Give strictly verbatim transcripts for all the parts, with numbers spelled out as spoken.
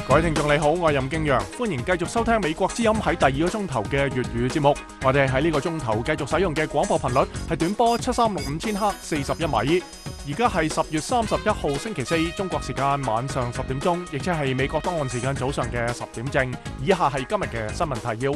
各位聽眾你好，我係任敬陽，歡迎繼續收聽美國之音喺第二個鐘頭嘅粵語節目。我哋喺呢個鐘頭繼續使用嘅廣播頻率係短波七三六五千赫四十一米。而家係十月三十一號星期四，中國時間晚上十點鐘，亦即係美國當案時間早上嘅十點正。以下係今日嘅新聞提要。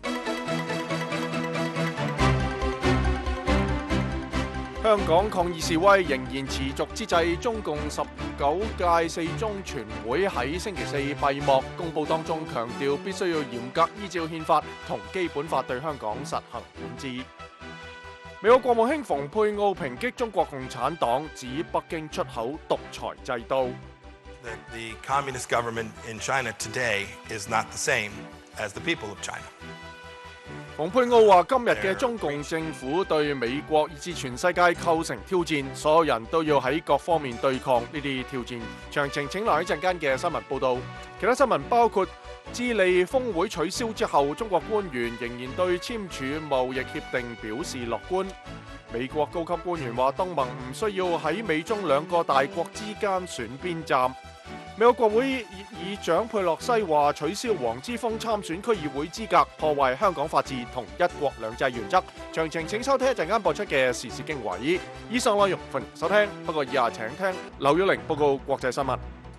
香港抗議示威仍然持續之際，中共十九屆四中全會喺星期四閉幕，公佈當中強調必須要嚴格依照憲法同基本法對香港實行管治。美國國務卿蓬佩奧抨擊中國共產黨，指北京出口獨裁制度。 The communist government in China today is not the same as the people of China. 蓬佩奧話：今日嘅中共政府對美國以至全世界構成挑戰，所有人都要喺各方面對抗呢啲挑戰。詳情請留意一陣間嘅新聞報導。其他新聞包括智利峰會取消之後，中國官員仍然對簽署貿易協定表示樂觀。美國高級官員話：東盟唔需要喺美中兩個大國之間選邊站。美國國會議長佩洛西話：取消黃之鋒參選區議會資格，破壞香港法治同一國兩制原則。詳情請收聽一陣間播出嘅時事經緯。以上內容歡迎收聽，不過以下請聽劉曉玲報告國際新聞。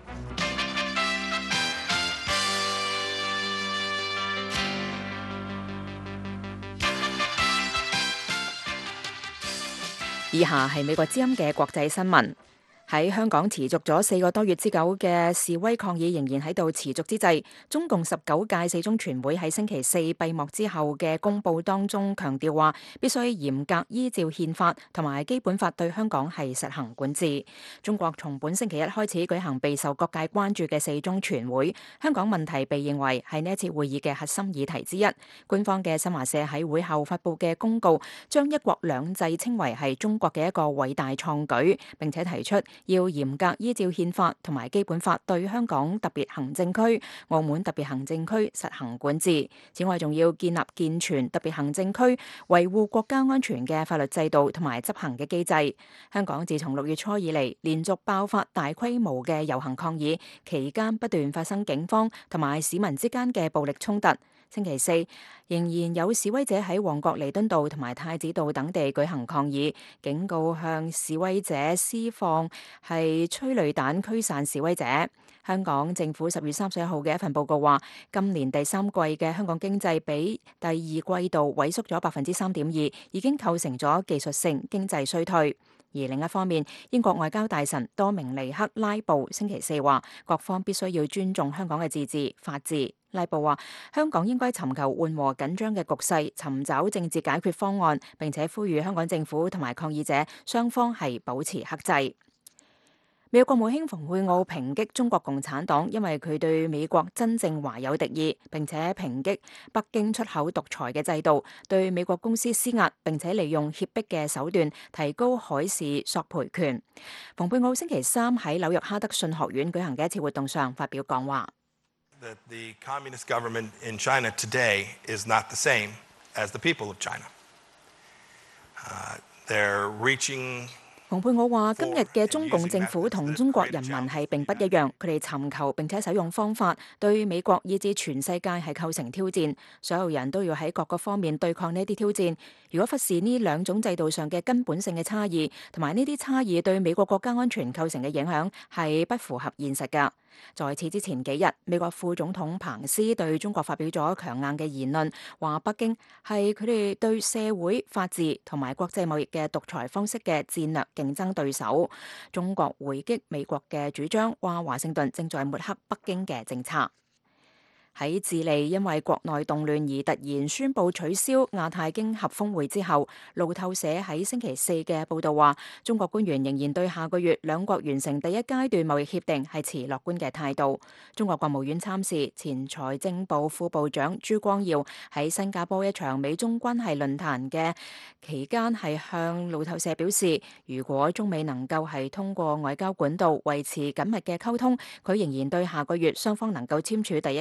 以下係美國之音嘅國際新聞。喺香港持續咗四個多月之久嘅示威抗議仍然喺度持續之際，中共十九屆四中全會喺星期四閉幕之後嘅公佈當中強調話，必須嚴格依照憲法同埋基本法對香港係實行管治。中國從本星期一開始舉行備受各界關注嘅四中全會，香港問題被認為係呢一次會議嘅核心議題之一。官方嘅新華社喺會後發佈嘅公告，將一國兩制稱為係中國嘅一個偉大創舉，並且提出要嚴格依照憲法同埋基本法對香港特別行政區、澳門特別行政區實行管治。此外，仲要建立健全特別行政區維護國家安全嘅法律制度同埋執行嘅機制。香港自從六月初以嚟，連續爆發大規模嘅遊行抗議，期間不斷發生警方同埋市民之間嘅暴力衝突。星期四仍然有示威者喺旺角彌敦道同埋太子道等地舉行抗議，警告向示威者施放係催淚彈驅散示威者。香港政府十月三十一號嘅一份報告話，今年第三季嘅香港經濟比第二季度萎縮咗百分之三點二，已經構成咗技術性經濟衰退。而另一方面，英國外交大臣多明尼克拉布星期四話，各方必須要尊重香港嘅自治、法治。拉布話，香港應該尋求緩和緊張嘅局勢，尋找政治解決方案，並且呼籲香港政府同埋抗議者雙方係保持克制。美國國務卿蓬佩奧抨擊中國共產黨，因為佢對美國真正懷有敵意，並且抨擊北京出口獨裁嘅制度，對美國公司施壓，並且利用脅迫嘅手段提高海事索賠權。蓬佩奧星期三喺紐約哈德遜學院舉行嘅一次活動上發表講話。 That the communist government in China today is not the same as the people of China. Uh, they're reaching 蓬佩奧話：今日嘅中共政府同中國人民係並不一樣，佢哋尋求並且使用方法對美國以至全世界係構成挑戰，所有人都要喺各個方面對抗呢啲挑戰。如果忽視呢兩種制度上嘅根本性嘅差異，同埋呢啲差異對美國國家安全構成嘅影響係不符合現實㗎。在此之前幾日，美國副總統彭斯對中國發表咗強硬嘅言論，話北京係佢哋對社會法治同埋國際貿易嘅獨裁方式嘅戰略競爭對手。中國回擊美國嘅主張，話華盛頓正在抹黑北京嘅政策。喺智利因為國內動亂而突然宣布取消亞太經合峰會之後，路透社喺星期四嘅報導話，中國官員仍然對下個月兩國完成第一階段貿易協定係持樂觀嘅態度。中國國務院參事前財政部副部長朱光耀喺新加坡一場美中關係論壇嘅期間係向路透社表示，如果中美能夠係通過外交管道維持緊密嘅溝通，佢仍然對下個月雙方能夠簽署第一階段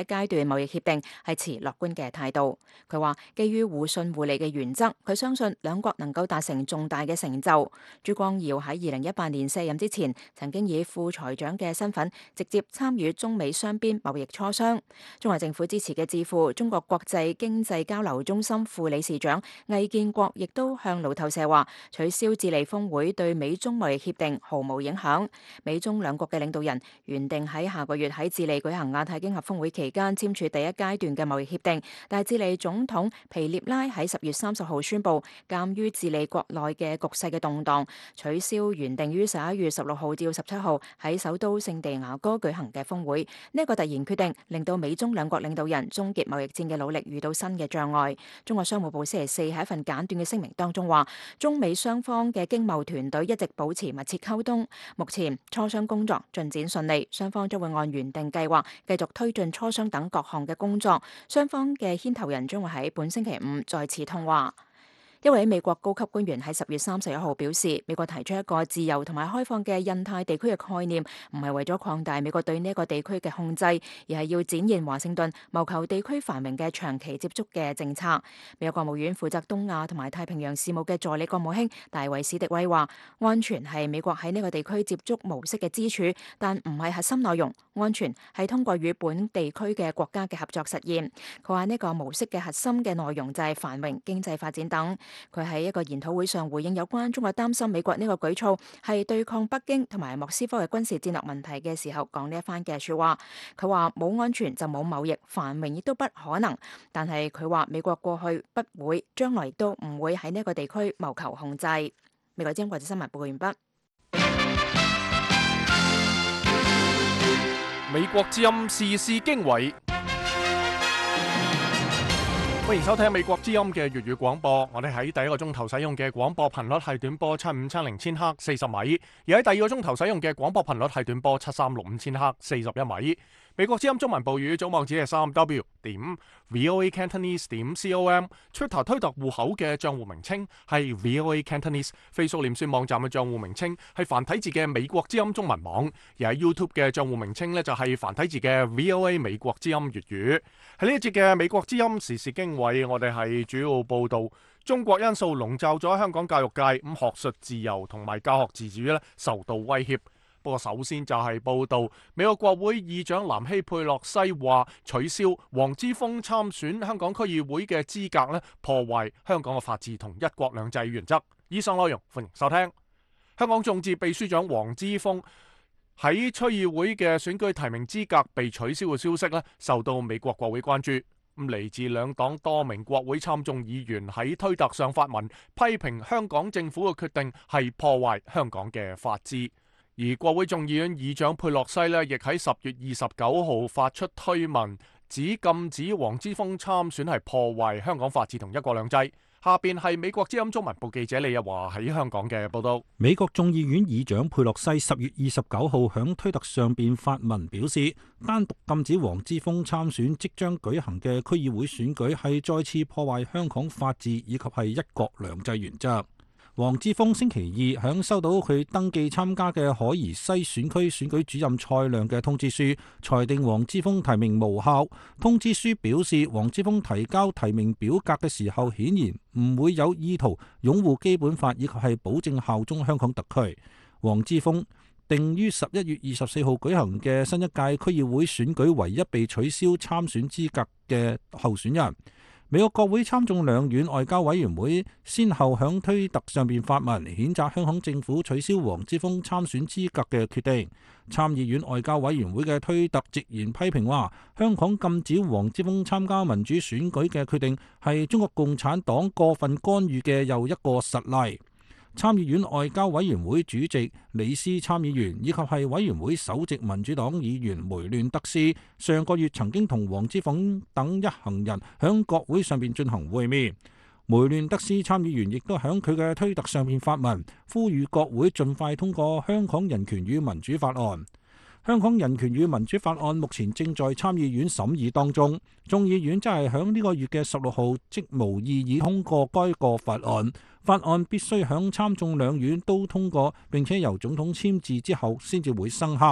貿易協定係持樂觀嘅態度。佢話基於互信互利嘅原則，佢相信兩國能夠達成重大嘅成就。朱光耀喺二零一八年卸任之前，曾經以副財長嘅身份直接參與中美雙邊貿易磋商。中華政府支持嘅智庫中國國際經濟交流中心副理事長魏建國亦都向路透社話，取消智利峰會對美中貿易協定毫無影響。美中兩國嘅領導人原定喺下個月喺智利舉行亞太經合峰會期間簽署第一階段嘅貿易協定，但係智利總統皮涅拉喺十月三十號宣布，鑑於智利國內嘅局勢嘅動盪，取消原定於十一月十六號至十七號喺首都聖地牙哥舉行嘅峰會。呢一個突然決定令到美中兩國領導人終結貿易戰嘅努力遇到新嘅障礙。中國商務部星期四喺一份簡短嘅聲明當中話，中美雙方嘅經貿團隊一直保持密切溝通，目前磋商工作進展順利，雙方將會按原定計劃繼續推進磋商等各項嘅工作。雙方嘅牽頭人將會喺本星期五再次通話。一位美國高級官員喺十月三十一號表示，美國提出一個自由同埋開放嘅印太地區嘅概念，唔係為咗擴大美國對呢一個地區嘅控制，而係要展現華盛頓謀求地區繁榮嘅長期接觸嘅政策。美國國務院負責東亞同埋太平洋事務嘅助理國務卿大衛史迪威話，安全係美國喺呢個地區接觸模式嘅支柱，但唔係核心內容。安全係通過與本地區嘅國家嘅合作實現。佢話呢個模式嘅核心嘅內容就係繁榮、經濟發展等。佢喺一個研討會上回應有關中國擔心美國呢個舉措係對抗北京同埋莫斯科嘅軍事戰略問題嘅時候講呢一番嘅說話。佢話冇安全就冇貿易，繁榮亦都不可能。但係佢話美國過去不會，將來亦都唔會喺呢個地區謀求控制。美國之音國際新聞報告完畢。 美國之音時事經緯。歡迎收聽美國之音嘅粵語廣播。我哋喺第一個鐘頭使用嘅廣播頻率係短波七五七零千赫四十米，而喺第二個鐘頭使用嘅廣播頻率係短波七三六五千赫四十一米。美國之音中文部語組網址係三 W 點 VOA Cantonese 點 com，Twitter 推特戶口嘅賬戶名稱係 VOA Cantonese，Facebook 臉書網站嘅賬戶名稱係繁體字嘅美國之音中文網，而喺 YouTube 嘅賬戶名稱呢，就係繁體字嘅 VOA 美國之音粵語。喺呢一節嘅美國之音時事經緯，我哋係主要報道中國因素籠罩咗香港教育界，咁學術自由同埋教學自主咧受到威脅。不過首先就係報道美國國會議長南希佩洛西話取消黃之鋒參選香港區議會嘅資格咧，破壞香港嘅法治同一國兩制原則。以上內容歡迎收聽。香港眾志秘書長黃之鋒喺區議會嘅選舉提名資格被取消嘅消息咧，受到美國國會關注。咁嚟自兩黨多名國會參眾議員喺推特上發文，批評香港政府嘅決定係破壞香港嘅法治。而國會眾議院議長佩洛西呢，亦喺十月二十九號發出推文，指禁止黃之鋒參選係破壞香港法治同一國兩制。下邊係美國之音中文部記者李日華喺香港嘅報道。 美國眾議院議長佩洛西十月二十九號響推特上邊發文表示，單獨禁止黃之鋒參選即將舉行嘅區議會選舉係再次破壞香港法治以及係一國兩制原則。黃之鋒星期二響收到佢登記參加嘅海怡西選區選舉主任蔡亮嘅通知書，裁定黃之鋒提名無效。通知書表示，黃之鋒提交提名表格嘅時候，顯然唔會有意圖擁護基本法以及係保證效忠香港特區。黃之鋒定於十一月二十四號舉行嘅新一屆區議會選舉唯一被取消參選資格嘅候選人。美國國會參眾兩院外交委員會先後響推特上邊發文，譴責香港政府取消黃之鋒參選資格嘅決定。參議院外交委員會嘅推特直言批評話，香港禁止黃之鋒參加民主選舉嘅決定係中國共產黨過分干預嘅又一個實例。參議院外交委員會主席李斯參議員以及係委員會首席民主黨議員梅亂德斯上個月曾經同黃之鋒等一行人響國會上邊進行會面。梅亂德斯參議員亦都響佢嘅推特上邊發文，呼籲國會盡快通過香港人權與民主法案。香港人權與民主法案目前正在參議院審議當中，眾議院則係響呢個月嘅十六號即無異議通過該個法案。法案必須響參眾兩院都通過，並且由總統簽字之後先至會生效。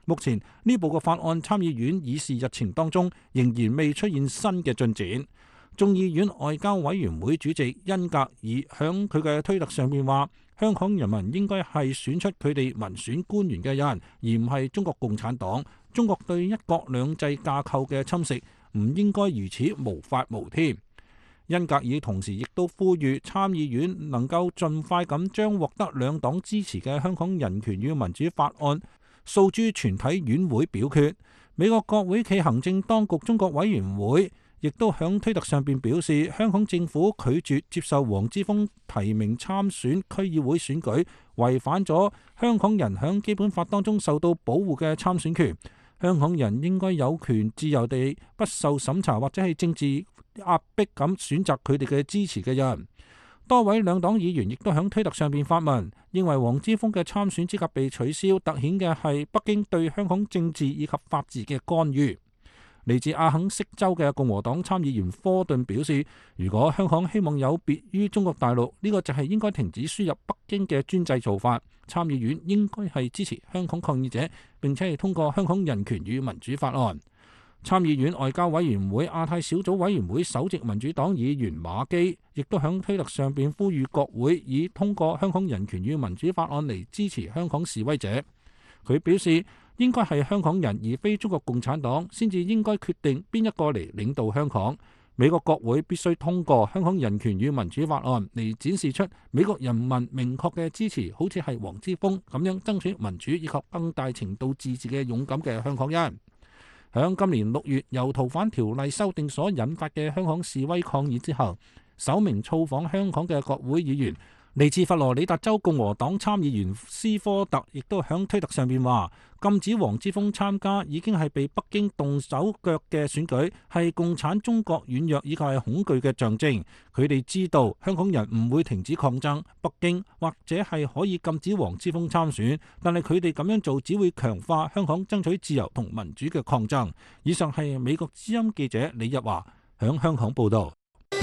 目前呢部嘅法案參議院議事日程當中仍然未出現新嘅進展。眾議院外交委員會主席恩格爾響佢嘅推特上面話，香港人民應該係選出佢哋民選官員嘅人，而唔係中國共產黨。中國對一國兩制架構嘅侵蝕唔應該如此無法無天。恩格爾同時亦都呼籲參議院能夠盡快咁將獲得兩黨支持嘅香港人權與民主法案訴諸全體院會表決。美國國會暨行政當局中國委員會亦都響推特上邊表示，香港政府拒絕接受黃之鋒提名參選區議會選舉，違反咗香港人響基本法當中受到保護嘅參選權。香港人應該有權自由地不受審查或者係政治壓迫咁選擇佢哋嘅支持嘅人。多位兩黨議員亦都響推特上邊發文，認為黃之鋒嘅參選資格被取消，凸顯嘅係北京對香港政治以及法治嘅干預。嚟自阿肯色州嘅共和黨參議員科頓表示，如果香港希望有別於中國大陸，呢個就係應該停止輸入北京嘅專制做法。參議院應該係支持香港抗議者，並且係通過香港人權與民主法案。參議院外交委員會亞太小組委員會首席民主黨議員馬基亦都響推特上邊呼籲國會以通過香港人權與民主法案嚟支持香港示威者。佢表示，應該係香港人而非中國共產黨先至應該決定邊一個嚟領導香港。美國國會必須通過香港人權與民主法案嚟展示出美國人民明確嘅支持，好似係黃之鋒咁樣爭取民主以及更大程度自治嘅勇敢嘅香港人。響今年六月由逃犯條例修訂所引發嘅香港示威抗議之後，首名造訪香港嘅國會議員嚟自佛羅里達州共和黨參議員斯科特亦都響推特上邊話，禁止黃之鋒參加已經係被北京動手腳嘅選舉，係共產中國軟弱以及係恐懼嘅象徵。佢哋知道香港人唔會停止抗爭，北京或者係可以禁止黃之鋒參選，但係佢哋咁樣做只會強化香港爭取自由同民主嘅抗爭。以上係美國之音記者李日華響香港報道。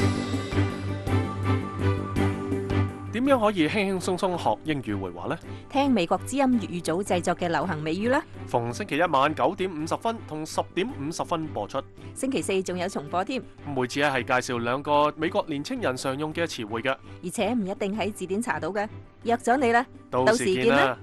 點樣可以輕輕鬆鬆學英語會話呢？ 聽美國之音粵語組製作嘅流行美語啦。 逢星期一晚九點五十分同十點五十分播出。 星期四仲有重播添。 每次咧係介紹兩個美國年青人常用嘅詞彙嘅， 而且唔一定喺字典查到嘅。約咗你啦， 到時見啦。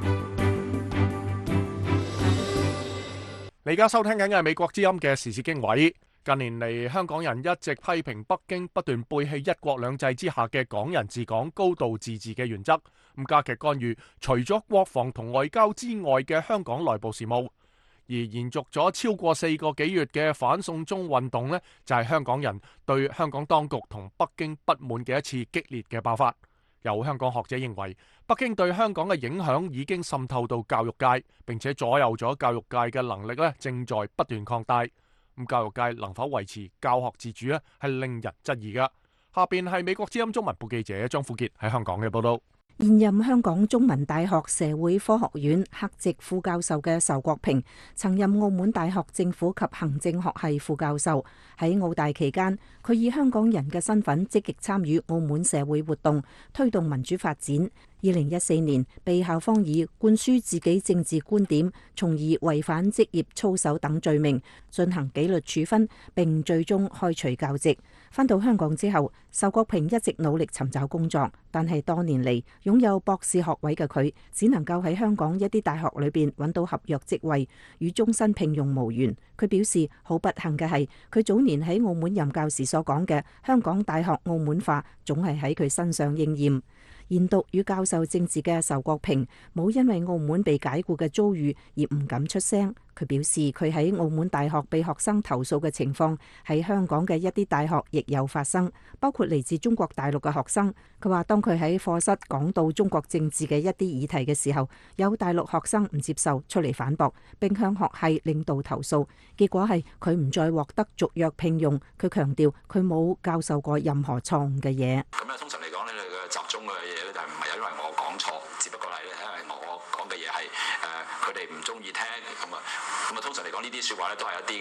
你而家收聽緊嘅係美國之音嘅時事經緯。近年嚟，香港人一直批評北京不斷背棄一國兩制之下嘅港人治港、高度自治嘅原則，咁加劇干預除咗國防同外交之外嘅香港內部事務。而延續咗超過四個幾月嘅反送中運動呢，就係香港人對香港當局同北京不滿嘅一次激烈嘅爆發。有香港學者認為，北京對香港嘅影響已經滲透到教育界，並且左右咗教育界嘅能力咧，正在不斷擴大。咁教育界能否維持教學自主咧，係令人質疑噶。下邊係美國之音中文部記者張富傑喺香港嘅報道。 現任香港中文大學社會科學院客席副教授嘅仇國平，曾任澳門大學政府及行政學系副教授。喺澳大期間，佢以香港人嘅身份積極參與澳門社會活動，推動民主發展。二零一四年被校方以灌輸自己政治觀點，從而違反職業操守等罪名進行紀律處分，並最終開除教職。返到香港之後，仇國平一直努力尋找工作，但係多年嚟擁有博士學位嘅佢，只能夠喺香港一啲大學裏邊揾到合約職位，與終身聘用無緣。佢表示好不幸嘅係，佢早年喺澳門任教時所講嘅香港大學澳門化，總係喺佢身上應驗。研讀與教授政治嘅仇國平，冇因為澳門被解僱嘅遭遇而唔敢出聲。佢表示佢喺澳門大學被學生投訴嘅情況，喺香港嘅一啲大學亦有發生，包括嚟自中國大陸嘅學生。佢話當佢喺課室講到中國政治嘅一啲議題嘅時候，有大陸學生唔接受，出嚟反駁，並向學系領導投訴，結果係佢唔再獲得續約聘用。佢強調佢冇教授過任何錯誤嘅嘢。 咁咧，通常嚟講咧，你嘅集中嘅嘢咧，就係唔係因為我講錯，只不過係因為我講嘅嘢係誒佢哋唔中意聽咁啊。咁啊，通常嚟講呢啲説話咧，都係一啲嘅批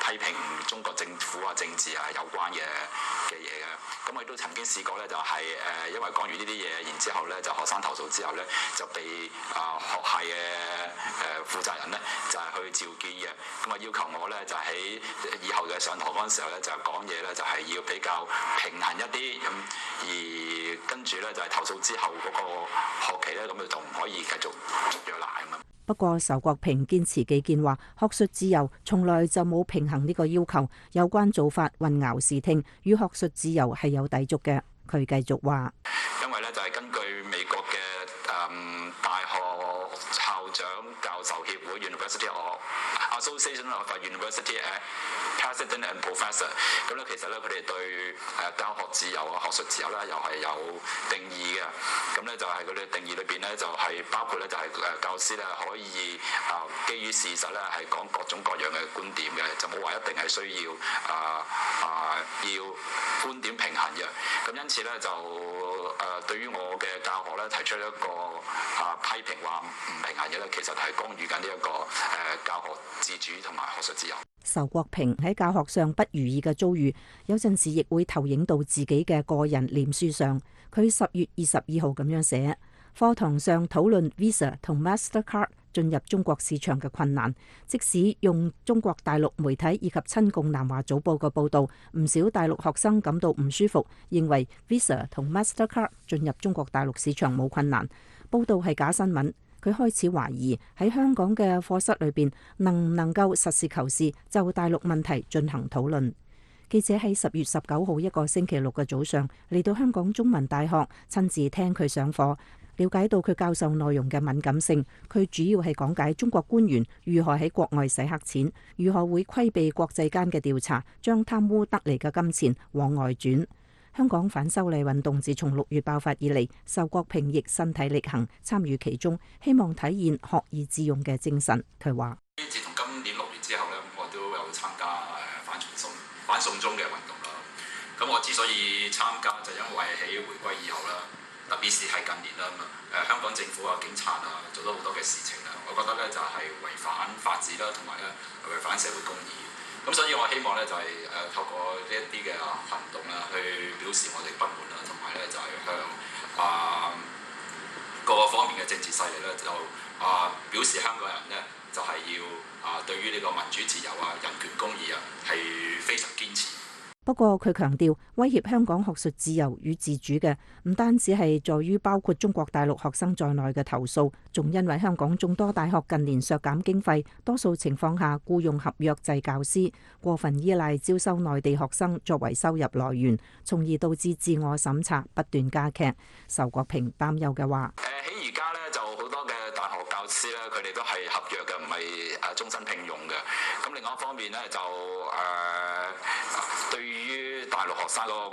評中國政府啊、政治啊有關嘅嘅嘢嘅。咁我亦都曾經試過咧，就係誒因為講完呢啲嘢，然之後咧就學生投訴之後咧，就被啊學系嘅誒負責人咧就係去召見嘅。咁啊要求我咧就喺以後嘅上堂嗰陣時候咧就講嘢咧就係要比較平衡一啲咁，而跟住咧就係投訴之後嗰個學期咧咁就唔可以繼續續約奶咁啊。 不過，仇國平堅持己見，話學術自由從來就冇平衡呢個要求，有關做法混淆視聽，與學術自由係有抵觸嘅。佢繼續話： 因為咧就係根據美國嘅誒大學校長教授協會 University of Association of University President and Professor， 咁咧其實咧佢哋對誒教學自由啊、學術自由咧又係有定義嘅。咁咧就係佢哋定義裏邊咧就係包括咧就係誒教師咧可以啊基於事實咧係講各種各樣嘅觀點嘅，就冇話一定係需要啊啊要觀點平衡嘅。咁因此咧就誒對於我嘅教學咧提出一個啊批評話唔平衡嘅咧，其實係干預緊呢一個誒教學自主同埋學術自由。 仇國平喺教學上不如意嘅遭遇，有陣時亦會投影到自己嘅個人臉書上。佢十月二十二號咁樣寫：課堂上討論 Visa 同 Mastercard 進入中國市場嘅困難，即使用中國大陸媒體以及親共南華早報嘅報導，唔少大陸學生感到唔舒服，認為 Visa 同 Mastercard 進入中國大陸市場冇困難，報導係假新聞。佢開始懷疑喺香港嘅課室裏邊能唔能夠實事求是就大陸問題進行討論。記者喺十月十九號一個星期六嘅早上嚟到香港中文大學，親自聽佢上課，了解到佢教授內容嘅敏感性。佢主要係講解中國官員如何喺國外洗黑錢，如何會規避國際間嘅調查，將貪污得嚟嘅金錢往外轉。香港反修例運動自從六月爆發以嚟，仇國平亦身體力行參與其中，希望體現學以致用嘅精神。佢話： 自從今年六月之後咧，我都有參加誒反送中反送中嘅運動啦。咁我之所以參加，就因為喺回歸以後啦，特別是係近年啦，誒香港政府啊、警察啊做咗好多嘅事情啦，我覺得咧就係違反法治啦，同埋咧違反社會公義。咁所以我希望咧就係誒透過呢一啲嘅行動啦，去表示我哋不滿啦，同埋咧就係向啊各個方面嘅政治勢力咧就啊表示香港人咧就係要啊對於呢個民主自由啊、人權公義啊係非常堅持。 不過佢強調，威脅香港學術自由與自主嘅唔單止係在於包括中國大陸學生在內嘅投訴，仲因為香港眾多大學近年削減經費，多數情況下僱用合約制教師，過分依賴招收內地學生作為收入來源，從而導致自我審查不斷加劇。仇國平擔憂嘅話： 誒喺而家咧就好多嘅大學教師咧，佢哋都係合約嘅，唔係誒終身聘用嘅。咁另外一方面咧就誒、呃、對於大陸學生嗰個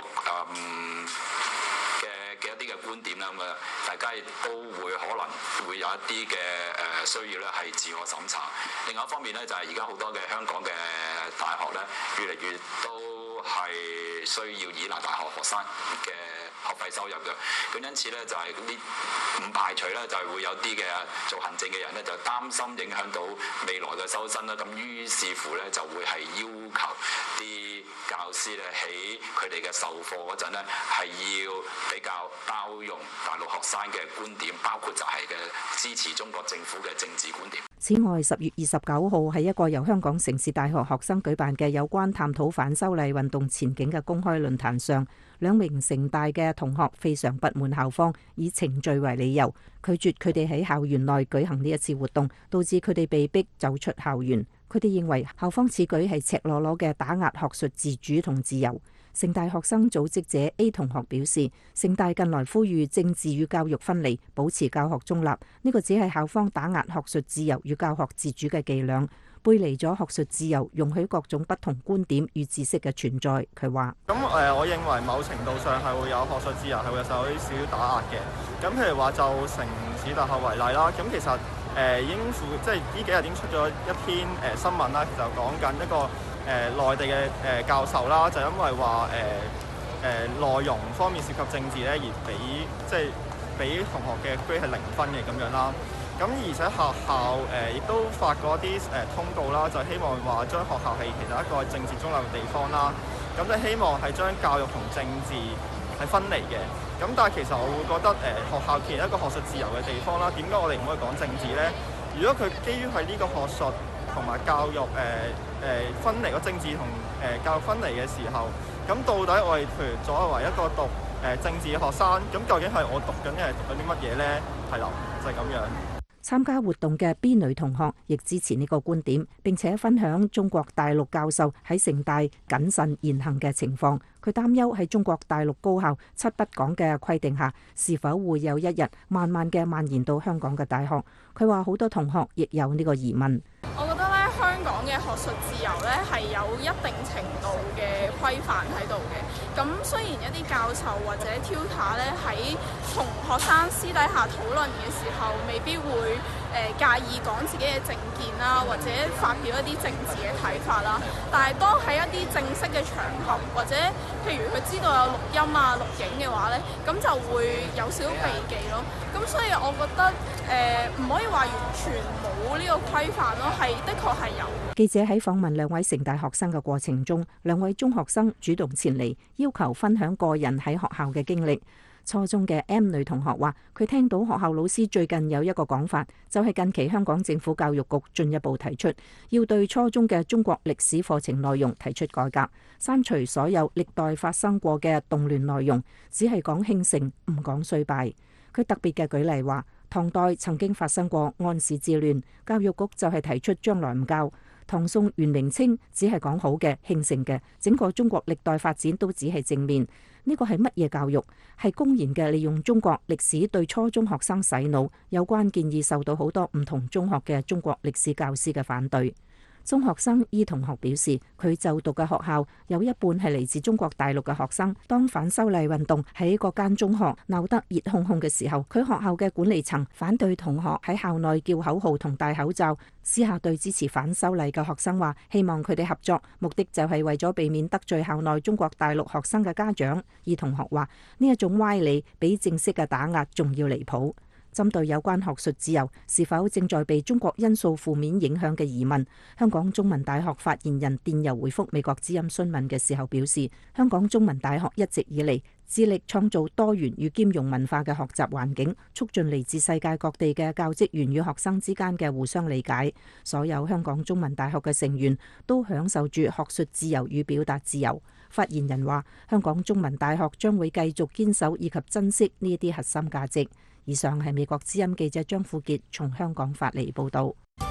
嘅嘅一啲嘅觀點啦，咁啊大家亦都會可能會有一啲嘅誒需要咧係自我審查。另外一方面咧就係而家好多嘅香港嘅大學咧，越嚟越都係需要依賴大學學生嘅學費收入嘅。咁因此咧就係呢唔排除咧就係會有啲嘅做行政嘅人咧就擔心影響到未來嘅收生啦。咁於是乎咧就會係要求啲教師咧喺佢哋嘅授課嗰陣咧係要比較包容大陸學生嘅觀點，包括就係嘅支持中國政府嘅政治觀點。 此外，十月二十九號喺一個由香港城市大學學生舉辦嘅有關探討反修例運動前景嘅公開論壇上，兩名城大嘅同學非常不滿校方以程序為理由，拒絕佢哋喺校園內舉行呢一次活動，導致佢哋被逼走出校園。佢哋認為校方此舉係赤裸裸嘅打壓學術自主同自由。城大學生組織者 A 同學表示，城大近來呼籲政治與教育分離，保持教學中立，呢個只係校方打壓學術自由與教學自主嘅伎倆，背離咗學術自由容許各種不同觀點與知識嘅存在。佢話： 咁誒，我認為某程度上係會有學術自由係會受啲少少打壓嘅。咁譬如話就城市大學為例啦，咁其實誒已經附即係呢幾日已經出咗一篇誒新聞啦，就講緊一個誒內地嘅誒教授啦，就因為話誒誒內容方面涉及政治咧，而俾即係俾同學嘅 grade 係零分嘅咁樣啦。 咁而且學校誒亦、呃、都發過一啲誒、呃、通告啦，就希望話將學校係其實一個政治中立嘅地方啦。咁就希望係將教育同政治係分離嘅。咁但係其實我會覺得誒、呃、學校既然一個學術自由嘅地方啦，點解我哋唔可以講政治呢？如果佢基於喺呢個學術同埋教育誒誒、呃呃、分離個政治同誒、呃、教育分離嘅時候，咁到底我哋譬如作為一個讀誒、呃、政治嘅學生，咁究竟係我讀緊嘅係讀緊啲乜嘢呢？係啦，就係、是、咁樣。 參加活動嘅 B 女同學亦支持呢個觀點，並且分享中國大陸教授喺城大謹慎言行嘅情況。佢擔憂喺中國大陸高校七不講嘅規定下，是否會有一日慢慢嘅蔓延到香港嘅大學。佢話好多同學亦有呢個疑問。 我覺得咧，香港嘅學術自由咧係有一定程度嘅規範喺度嘅。咁雖然一啲教授或者 tutor 咧喺同學生私底下討論嘅時候，未必會誒、呃、介意講自己嘅政見啦，或者發表一啲政治嘅睇法啦。但係當喺一啲正式嘅場合，或者譬如佢知道有錄音啊、錄影嘅話咧，咁就會有少少避忌咯。咁所以我覺得誒唔、呃、可以話完全冇呢個規範咯，係的確係有。 記者喺訪問兩位城大學生嘅過程中，兩位中學生主動前嚟要求分享個人喺學校嘅經歷。初中嘅 M 女同學話，佢聽到學校老師最近有一個講法，就係近期香港政府教育局進一步提出，要對初中嘅中國歷史課程內容提出改革，刪除所有歷代發生過嘅動亂內容，只係講興盛，唔講衰敗。佢特別嘅舉例話，唐代曾經發生過安史之亂，教育局就係提出將來唔教。唐宋元明清只係講好嘅興盛嘅，整個中國歷代發展都只係正面。呢個係乜嘢教育？係公然嘅利用中國歷史對初中學生洗腦。有關建議受到好多唔同中學嘅中國歷史教師嘅反對。中學生伊同學表示，佢就讀嘅學校有一半係嚟自中國大陸嘅學生。當反修例運動喺各間中學鬧得熱烘烘嘅時候，佢學校嘅管理層反對同學喺校內叫口號同戴口罩，私下對支持反修例嘅學生話，希望佢哋合作，目的就係為咗避免得罪校內中國大陸學生嘅家長。伊同學話，呢一種歪理比正式嘅打壓仲要離譜。針對有關學術自由是否正在被中國因素負面影響嘅疑問，香港中文大學發言人電郵回覆美國之音詢問嘅時候表示，香港中文大學一直以嚟致力創造多元與兼容文化嘅學習環境，促進嚟自世界各地嘅教職員與學生之間嘅互相理解。所有香港中文大學嘅成員都享受住學術自由與表達自由。發言人話，香港中文大學將會繼續堅守以及珍惜呢一啲核心價值。以上係美國之音記者張富傑從香港發嚟報導。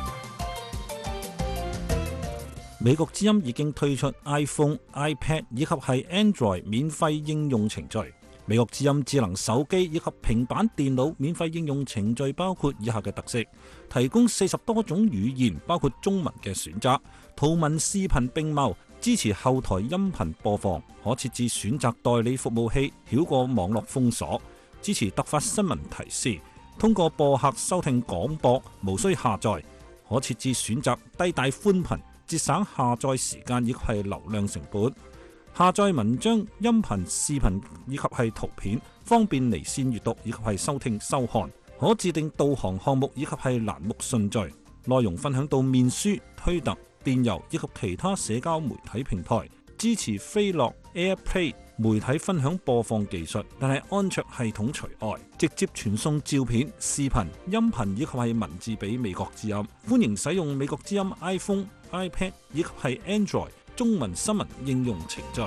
美國之音已經推出 iPhone、iPad 以及係 Android 免費應用程序。美國之音智能手機以及平板電腦免費應用程序包括以下嘅特色：提供四十多種語言，包括中文嘅選擇，圖文視頻並茂，支持後台音頻播放，可設置選擇代理服務器，繞過網絡封鎖。支持突發新聞提示，通過播客收聽廣播，無需下載，可設置選擇低帶寬頻，節省下載時間以及係流量成本。下載文章、音頻、視頻以及係圖片，方便離線閱讀以及係收聽收看。可自定導航項目以及係欄目順序，內容分享到面書、推特、電郵以及其他社交媒體平台。支持飛樂 AirPlay 媒體分享播放技術，但係安卓系統除外，直接傳送照片、視頻、音頻以及係文字俾美國之音。歡迎使用美國之音 iPhone、iPad 以及係 Android 中文新聞應用程序。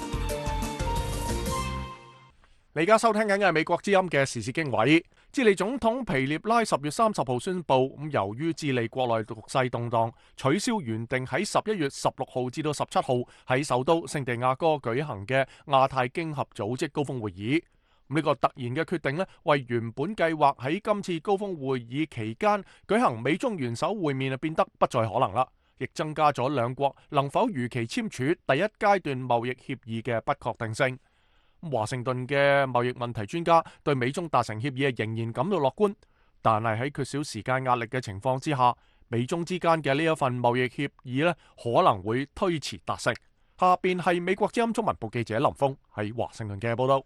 你而家收聽緊嘅係美國之音嘅時事經緯。智利總統皮涅拉十月三十號宣布，咁由於智利國內局勢動盪，取消原定喺十一月十六號至到十七號喺首都聖地亞哥舉行嘅亞太經合組織高峰會議。呢個突然嘅決定呢，為原本計劃喺今次高峰會議期間舉行美中元首會面啊，變得不再可能啦，亦增加咗兩國能否如期簽署第一階段貿易協議嘅不確定性。華盛頓嘅貿易問題專家對美中達成協議仍然感到樂觀，但係喺缺少時間壓力嘅情況之下，美中之間嘅呢一份貿易協議呢可能會推遲達成。下邊係美國之音中文部記者林峰喺華盛頓嘅報道。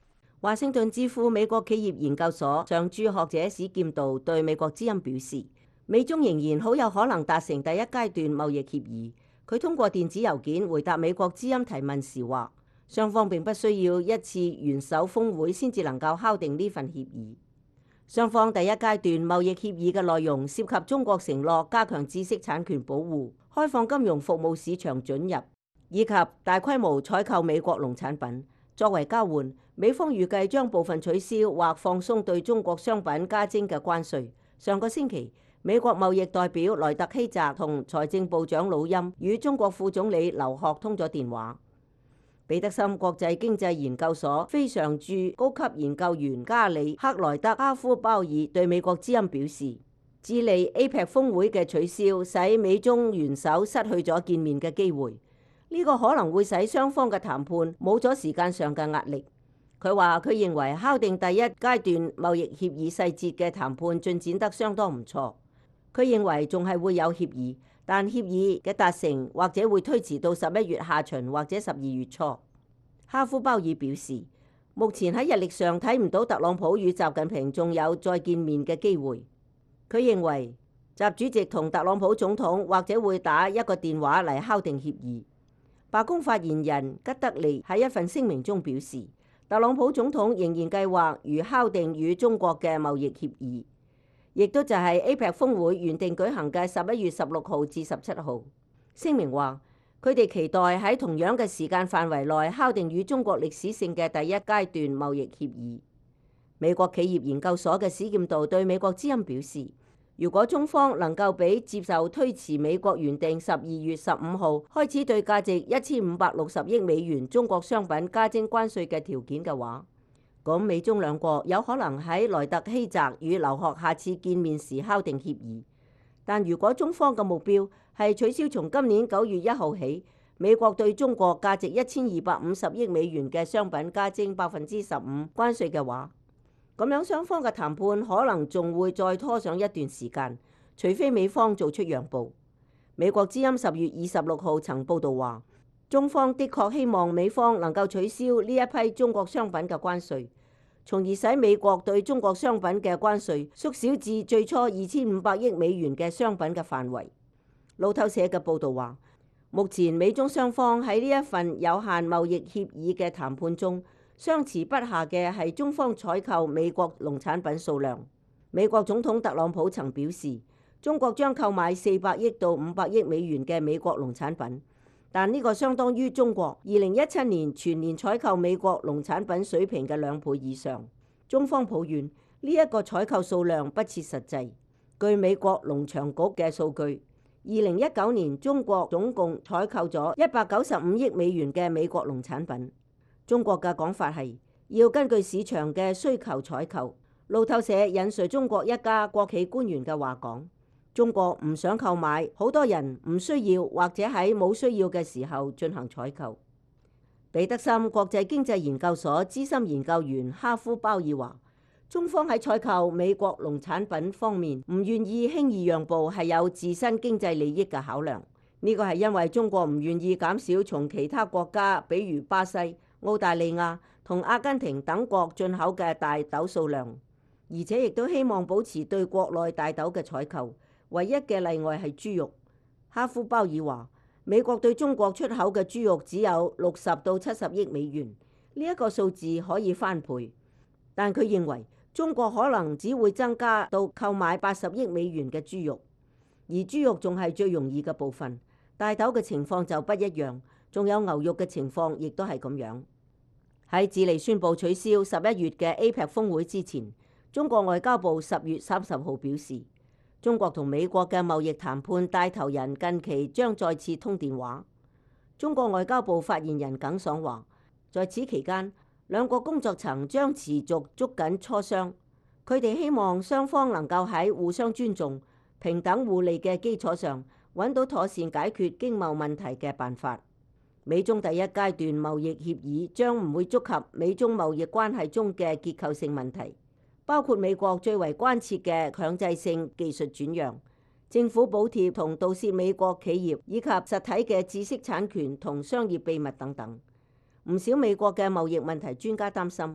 華盛頓智庫美國企業研究所常駐學者史劍道對美國之音表示，美中仍然好有可能達成第一階段貿易協議。佢通過電子郵件回答美國之音提問時話，雙方並不需要一次元首峰會先至能夠敲定呢份協議。雙方第一階段貿易協議嘅內容涉及中國承諾加強知識產權保護、開放金融服務市場准入，以及大規模採購美國農產品。作為交換，美方預計將部分取消或放鬆對中國商品加徵嘅關稅。上個星期，美國貿易代表萊特希澤同財政部長魯欽與中國副總理劉鶴通咗電話。彼得森國際經濟研究所非常駐高級研究員加里克萊德哈夫鮑爾對美國之音表示，智利 A P E C 峰會嘅取消使美中元首失去咗見面嘅機會。呢個可能會使雙方嘅談判冇咗時間上嘅壓力。佢話佢認為敲定第一階段貿易協議細節嘅談判進展得相當唔錯。佢認為仲係會有協議，但協議嘅達成或者會推遲到十一月下旬或者十二月初。哈夫鮑爾表示，目前喺日曆上睇唔到特朗普與習近平仲有再見面嘅機會。佢認為習主席同特朗普總統或者會打一個電話嚟敲定協議。白宮發言人吉德利喺一份聲明中表示，特朗普總統仍然計劃如敲定與中國嘅貿易協議，亦都就係 A P E C 峰會原定舉行嘅十一月十六號至十七號。聲明話，佢哋期待喺同樣嘅時間範圍內敲定與中國歷史性嘅第一階段貿易協議。美國企業研究所嘅史劍道對美國之音表示，如果中方能夠俾接受推遲美國原定十二月十五號開始對價值一千五百六十億美元中國商品加徵關稅嘅條件嘅話，咁美中兩國有可能喺萊特希澤與劉鶴下次見面時敲定協議。但如果中方嘅目標係取消從今年九月一號起美國對中國價值一千二百五十億美元嘅商品加徵百分之十五關稅嘅話，咁樣雙方嘅談判可能仲會再拖上一段時間，除非美方做出讓步。美國之音十月二十六號曾報道話，中方的確希望美方能夠取消呢一批中國商品嘅關稅，從而使美國對中國商品嘅關稅縮小至最初二千五百億美元嘅商品嘅範圍。路透社嘅報道話，目前美中雙方喺呢一份有限貿易協議嘅談判中，相持不下嘅係中方採購美國農產品數量。美國總統特朗普曾表示，中國將購買四百億到五百億美元嘅美國農產品，但呢個相當於中國二零一七年全年採購美國農產品水平嘅兩倍以上。中方抱怨呢一個採購數量不切實際。據美國農場局嘅數據，二零一九年中國總共採購咗一百九十五億美元嘅美國農產品。中國嘅講法係要根據市場嘅需求採購。路透社引述中國一家國企官員嘅話講，中國唔想購買，好多人唔需要或者喺冇需要嘅時候進行採購。彼得森國際經濟研究所資深研究員哈夫鮑爾話，中方喺採購美國農產品方面唔願意輕易讓步，係有自身經濟利益嘅考量。呢個係因為中國唔願意減少從其他國家，比如巴西、澳大利亞同阿根廷等國進口嘅大豆數量，而且亦都希望保持對國內大豆嘅採購。唯一嘅例外係豬肉。哈夫鮑爾話，美國對中國出口嘅豬肉只有六十到七十億美元，呢一個數字可以翻倍，但佢認為中國可能只會增加到購買八十億美元嘅豬肉，而豬肉仲係最容易嘅部分。大豆嘅情況就不一樣，仲有牛肉嘅情況亦都係咁樣。喺智利宣布取消十一月嘅 A P E C 峰會之前，中國外交部十月三十號表示，中國同美國嘅貿易談判帶頭人近期將再次通電話。中國外交部發言人耿爽話，在此期間，兩國工作層將持續捉緊磋商，佢哋希望雙方能夠喺互相尊重、平等互利嘅基礎上，揾到妥善解決經貿問題嘅辦法。美中第一階段貿易協議將唔會觸及美中貿易關係中嘅結構性問題，包括美國最為關切嘅強制性技術轉讓、政府補貼同盜竊美國企業以及實體嘅知識產權同商業秘密等等。唔少美國嘅貿易問題專家擔心，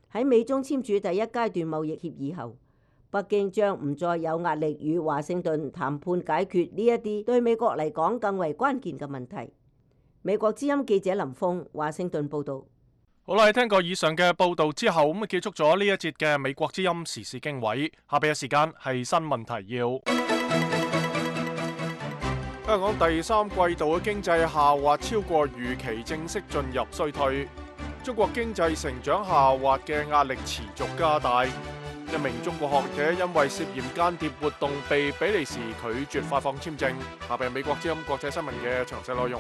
喺美中簽署第一階段貿易協議後，北京將唔再有壓力與華盛頓談判解決呢一啲對美國嚟講更為關鍵嘅問題。美國之音記者林峰華盛頓報導。 好啦，聽過以上嘅報導之後，咁啊結束咗呢一節嘅美國之音時事經緯。下邊嘅時間係新聞提要。香港第三季度嘅經濟下滑超過預期，正式進入衰退。中國經濟成長下滑嘅壓力持續加大。一名中國學者因為涉嫌間諜活動被比利時拒絕發放簽證。下邊係美國之音國際新聞嘅詳細內容。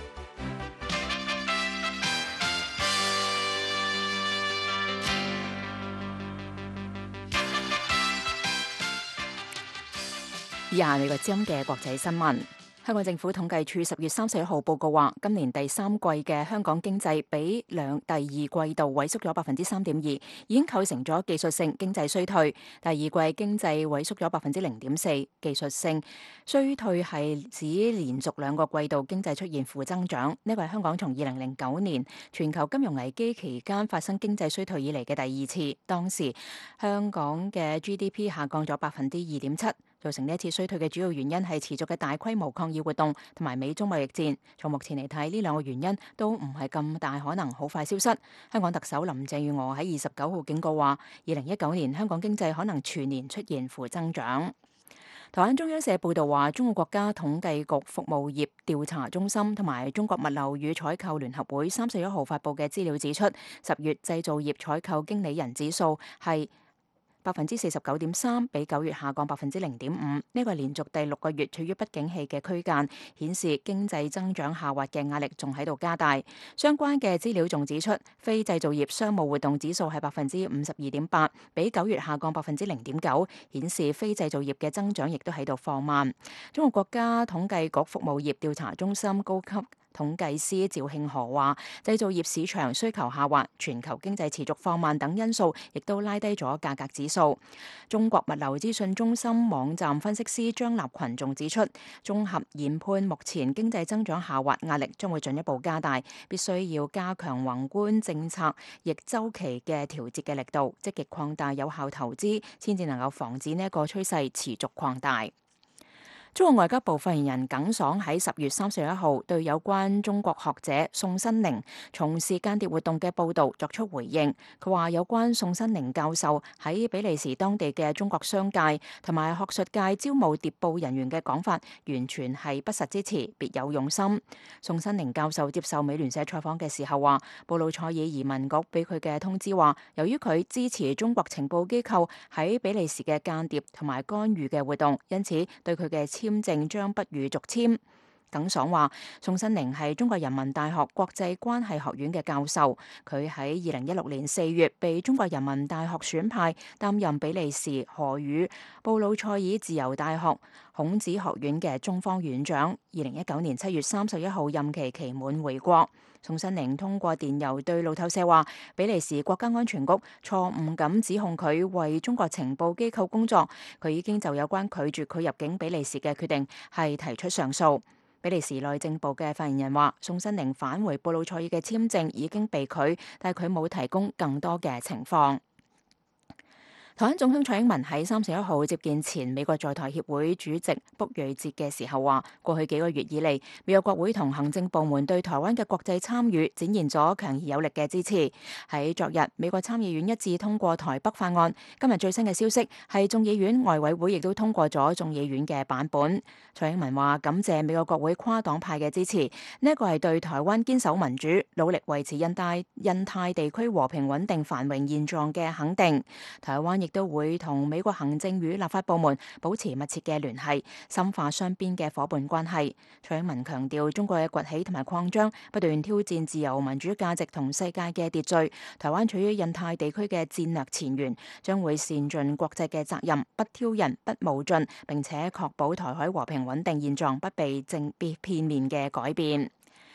以下美國之音嘅國際新聞。香港政府統計處十月三十一號報告話，今年第三季嘅香港經濟比兩第二季度萎縮咗百分之三點二，已經構成咗技術性經濟衰退。第二季經濟萎縮咗百分之零點四，技術性衰退係指連續兩個季度經濟出現負增長。呢個係香港從二零零九年全球金融危機期間發生經濟衰退以嚟嘅第二次。當時香港嘅 G D P 下降咗百分之二點七。造成呢一次衰退嘅主要原因係持續嘅大規模抗議活動同埋美中貿易戰。從目前嚟睇，呢兩個原因都唔係咁大可能好快消失。香港特首林鄭月娥喺二十九號警告話，二零一九年香港經濟可能全年出現負增長。台灣中央社報道話，中國國家統計局服務業調查中心同埋中國物流與採購聯合會三十一號發布嘅資料指出，十月製造業採購經理人指數係百分之四十九點三，比九月下降百分之零點五。呢個係連續第六個月處於不景氣嘅區間，顯示經濟增長下滑嘅壓力仲喺度加大。相關嘅資料仲指出，非製造業商務活動指數係百分之五十二點八，比九月下降百分之零點九，顯示非製造業嘅增長亦都喺度放慢。中國國家統計局服務業調查中心高級統計師趙慶河話，製造業市場需求下滑、全球經濟持續放慢等因素，亦都拉低咗價格指數。中國物流資訊中心網站分析師張立群仲指出，綜合研判目前經濟增長下滑壓力將會進一步加大，必須要加強宏觀政策逆周期嘅調節嘅力度，積極擴大有效投資，先至能夠防止呢一個趨勢持續擴大。中國外交部發言人耿爽喺十月三十一號對有關中國學者宋新寧從事間諜活動嘅報導作出回應。佢話有關宋新寧教授喺比利時當地嘅中國商界同埋學術界招募諜報人員嘅講法，完全係不實之詞，別有用心。宋新寧教授接受美聯社採訪嘅時候話，布魯塞爾移民局俾佢嘅通知話，由於佢支持中國情報機構喺比利時嘅間諜同埋干預嘅活動，因此對佢嘅簽證將不予續簽。耿爽話，宋新寧係中國人民大學國際關係學院嘅教授，佢喺二零一六年四月被中國人民大學選派擔任比利時荷語布魯塞爾自由大學孔子學院嘅中方院長。二零一九年七月三十一號任期期滿回國。宋新寧通過電郵對路透社話，比利時國家安全局錯誤咁指控佢為中國情報機構工作，佢已經就有關拒絕佢入境比利時嘅決定係提出上訴。比利時內政部嘅發言人話，宋新寧返回布魯塞爾嘅簽證已經被拒，但係佢冇提供更多嘅情況。台灣總統蔡英文喺三十一號接見前美國在台協會主席卜瑞哲嘅時候話，過去幾個月以嚟，美國國會同行政部門對台灣嘅國際參與展現咗強而有力嘅支持。喺昨日，美國參議院一致通過台北法案。今日最新嘅消息係眾議院外委會亦都通過咗眾議院嘅版本。蔡英文話感謝美國國會跨黨派嘅支持，呢一個係對台灣堅守民主、努力維持印太印太地區和平穩定繁榮現狀嘅肯定。台灣亦都會同美國行政與立法部門保持密切嘅聯繫，深化雙邊嘅伙伴關係。蔡英文強調，中國嘅崛起同埋擴張不斷挑戰自由民主價值同世界嘅秩序。台灣處於印太地區嘅戰略前沿，將會善盡國際嘅責任，不挑釁、不冒進，並且確保台海和平穩定現狀不被政變片面嘅改變。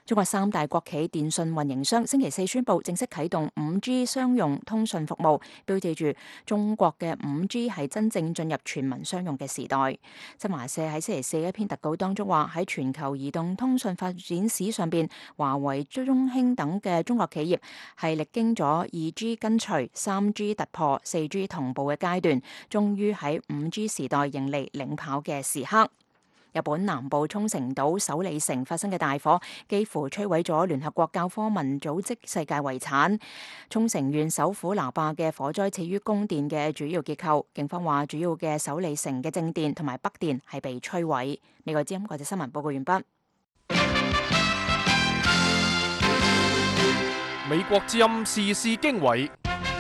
中國三大國企電信運營商星期四宣布正式啟動五 G 商用通訊服務，標誌住中國嘅五 G 係真正進入全民商用嘅時代。新華社喺星期四一篇特稿當中話，喺全球移動通訊發展史上邊，華為、中興等嘅中國企業係歷經咗二 G 跟隨、三 G 突破、四 G 同步嘅階段，終於喺五 G 時代迎嚟領跑嘅時刻。日本南部沖繩島首里城發生嘅大火，幾乎摧毀咗聯合國教科文組織世界遺產。沖繩縣首府那霸嘅火災始於供電嘅主要結構，警方話主要嘅首里城嘅正電同埋北電係被摧毀。美國之音國際新聞報告完畢。 美國之音時事經緯。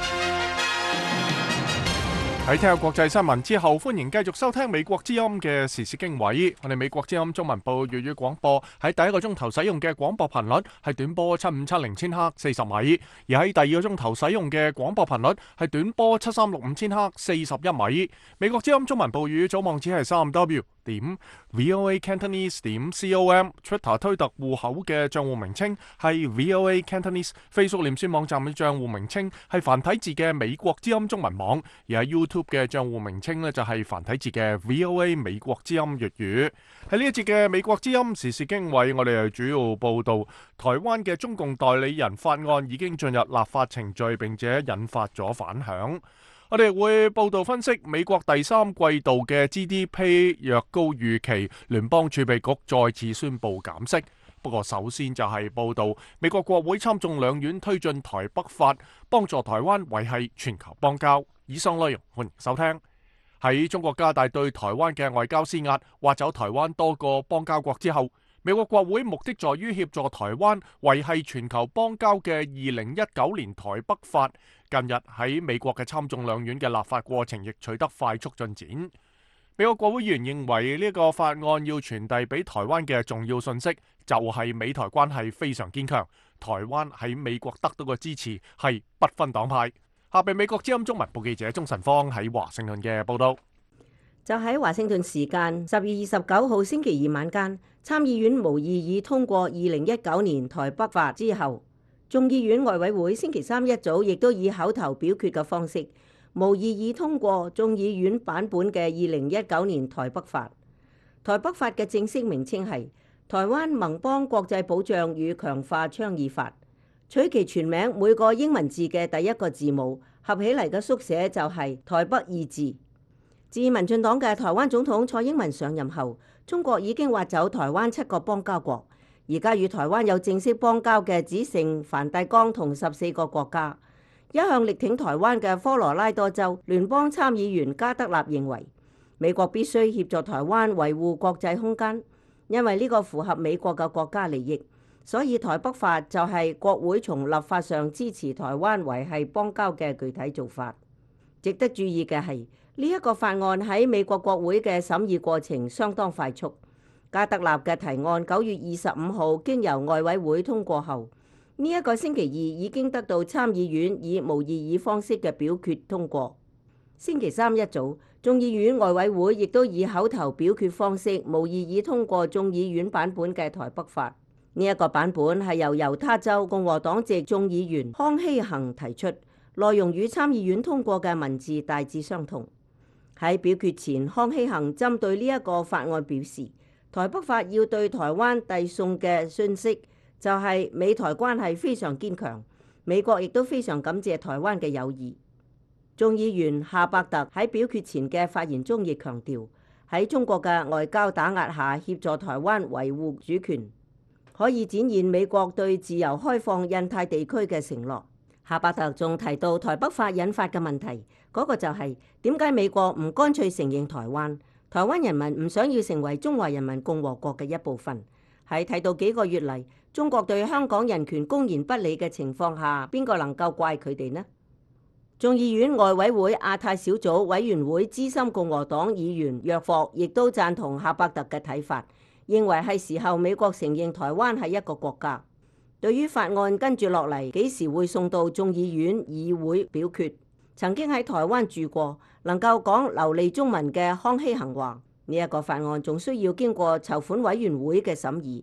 喺聽下國際新聞之後，歡迎繼續收聽美國之音嘅時事經緯。我哋美國之音中文部粵語廣播喺第一個鐘頭使用嘅廣播頻率係短波七五七零千赫四十米，而喺第二個鐘頭使用嘅廣播頻率係短波七三六五千赫四十一米。美國之音中文部粵語組網址係三 W 點 V O A Cantonese 點 com，Twitter 推特戶口嘅賬戶名稱係 V O A Cantonese，Facebook 臉書網站嘅賬戶名稱係繁體字嘅美國之音中文網，而喺 YouTube嘅賬戶名稱呢就係繁體字嘅 V O A 美國之音粵語。喺呢一節嘅美國之音時事經緯，我哋係主要報道台灣嘅中共代理人法案已經進入立法程序，並且引發咗反響。我哋會報道分析美國第三季度嘅 G D P 若高預期，聯邦儲備局再次宣布減息。不過首先就係報道美國國會參眾兩院推進台北法，幫助台灣維繫全球邦交。以上內容歡迎收聽。喺中國加大對台灣嘅外交施壓，挖走台灣多個邦交國之後，美國國會目的在於協助台灣維繫全球邦交嘅二零一九年台北法，近日喺美國嘅參眾兩院嘅立法過程亦取得快速進展。美國國會議員認為呢個法案要傳遞俾台灣嘅重要信息，就係美台關係非常堅強，台灣喺美國得到嘅支持係不分黨派。下邊美國之音中文部記者鍾晨芳喺華盛頓嘅報道。 就喺華盛頓時間十月二十九號星期二晚間，參議院無異議通過二零一九年台北法之後，眾議院外委會星期三一早亦都以口頭表決嘅方式無異議通過眾議院版本嘅二零一九年台北法。台北法嘅正式名稱係台灣盟邦國際保障與強化倡議法，取其全名每個英文字嘅第一個字母合起嚟嘅縮寫就係台北二字。自民進黨嘅台灣總統蔡英文上任後，中國已經挖走台灣七個邦交國，而家與台灣有正式邦交嘅只剩梵蒂岡同十四個國家。一向力挺台灣嘅科羅拉多州聯邦參議員加德納認為，美國必須協助台灣維護國際空間，因為呢個符合美國嘅國家利益，所以台北法就係國會從立法上支持台灣維繫邦交嘅具體做法。值得注意嘅係，呢一個法案喺美國國會嘅審議過程相當快速。加德納嘅提案九月二十五號經由外委會通過後，呢一個星期二已經得到參議院以無異議方式嘅表決通過。星期三一早，眾議院外委會亦都以口頭表決方式無異議通過眾議院版本嘅台北法。呢一個版本係由猶他州共和黨籍眾議員康希恒提出，內容與參議院通過嘅文字大致相同。喺表決前，康希恒針對呢一個法案表示，台北法要對台灣遞送嘅訊息就係美台關係非常堅強，美國亦都非常感謝台灣嘅友誼。眾議員夏伯特喺表決前嘅發言中亦強調，喺中國嘅外交打壓下協助台灣維護主權，可以展現美國對自由開放印太地區嘅承諾。夏伯特仲提到台北法引發嘅問題，嗰個就係點解美國唔乾脆承認台灣？台灣人民唔想要成為中華人民共和國嘅一部分。喺睇到幾個月嚟中國對香港人權公然不理嘅情況下，邊個能夠怪佢哋呢？眾議院外委會亞太小組委員會資深共和黨議員約霍亦都贊同夏伯特嘅睇法，認為係時候美國承認台灣係一個國家。對於法案跟住落嚟幾時會送到眾議院議會表決，曾經喺台灣住過，能夠講流利中文嘅康希恒話：呢一個法案仲需要經過籌款委員會嘅審議，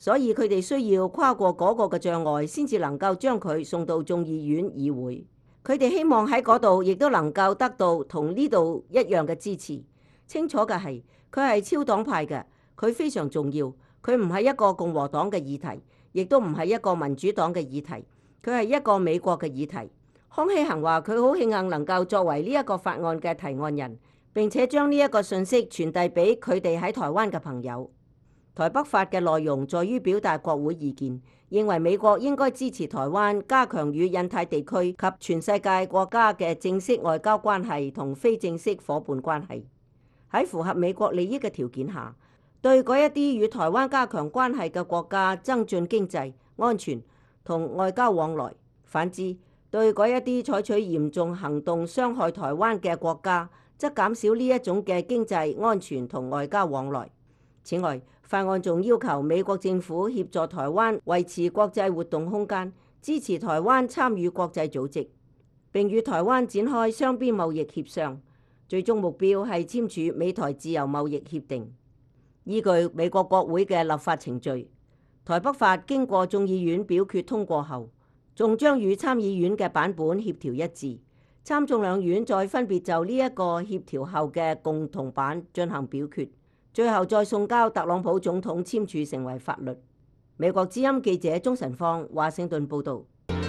所以佢哋需要跨過嗰個嘅障礙，先至能夠將佢送到眾議院議會。佢哋希望喺嗰度亦都能夠得到同呢度一樣嘅支持。清楚嘅係，佢係超黨派嘅，佢非常重要。佢唔係一個共和黨嘅議題，亦都唔係一個民主黨嘅議題，佢係一個美國嘅議題。康希恒話：佢好慶幸能夠作為呢一個法案嘅提案人，並且將呢一個信息傳遞俾佢哋喺台灣嘅朋友。台北法嘅內容在於表達國會意見，認為美國應該支持台灣加強與印太地區及全世界國家嘅正式外交關係同非正式夥伴關係。喺符合美國利益嘅條件下，對嗰一啲與台灣加強關係嘅國家增進經濟、安全同外交往來；反之，對嗰一啲採取嚴重行動傷害台灣嘅國家，則減少呢一種嘅經濟、安全同外交往來。此外，法案仲要求美國政府協助台灣維持國際活動空間，支持台灣參與國際組織，並與台灣展開雙邊貿易協商，最終目標係簽署美台自由貿易協定。依據美國國會嘅立法程序，台北法經過眾議院表決通過後，仲將與參議院嘅版本協調一致，參眾兩院再分別就呢一個協調後嘅共同版進行表決，最後再送交特朗普總統簽署成為法律。美國之音記者鍾晨芳華盛頓報導。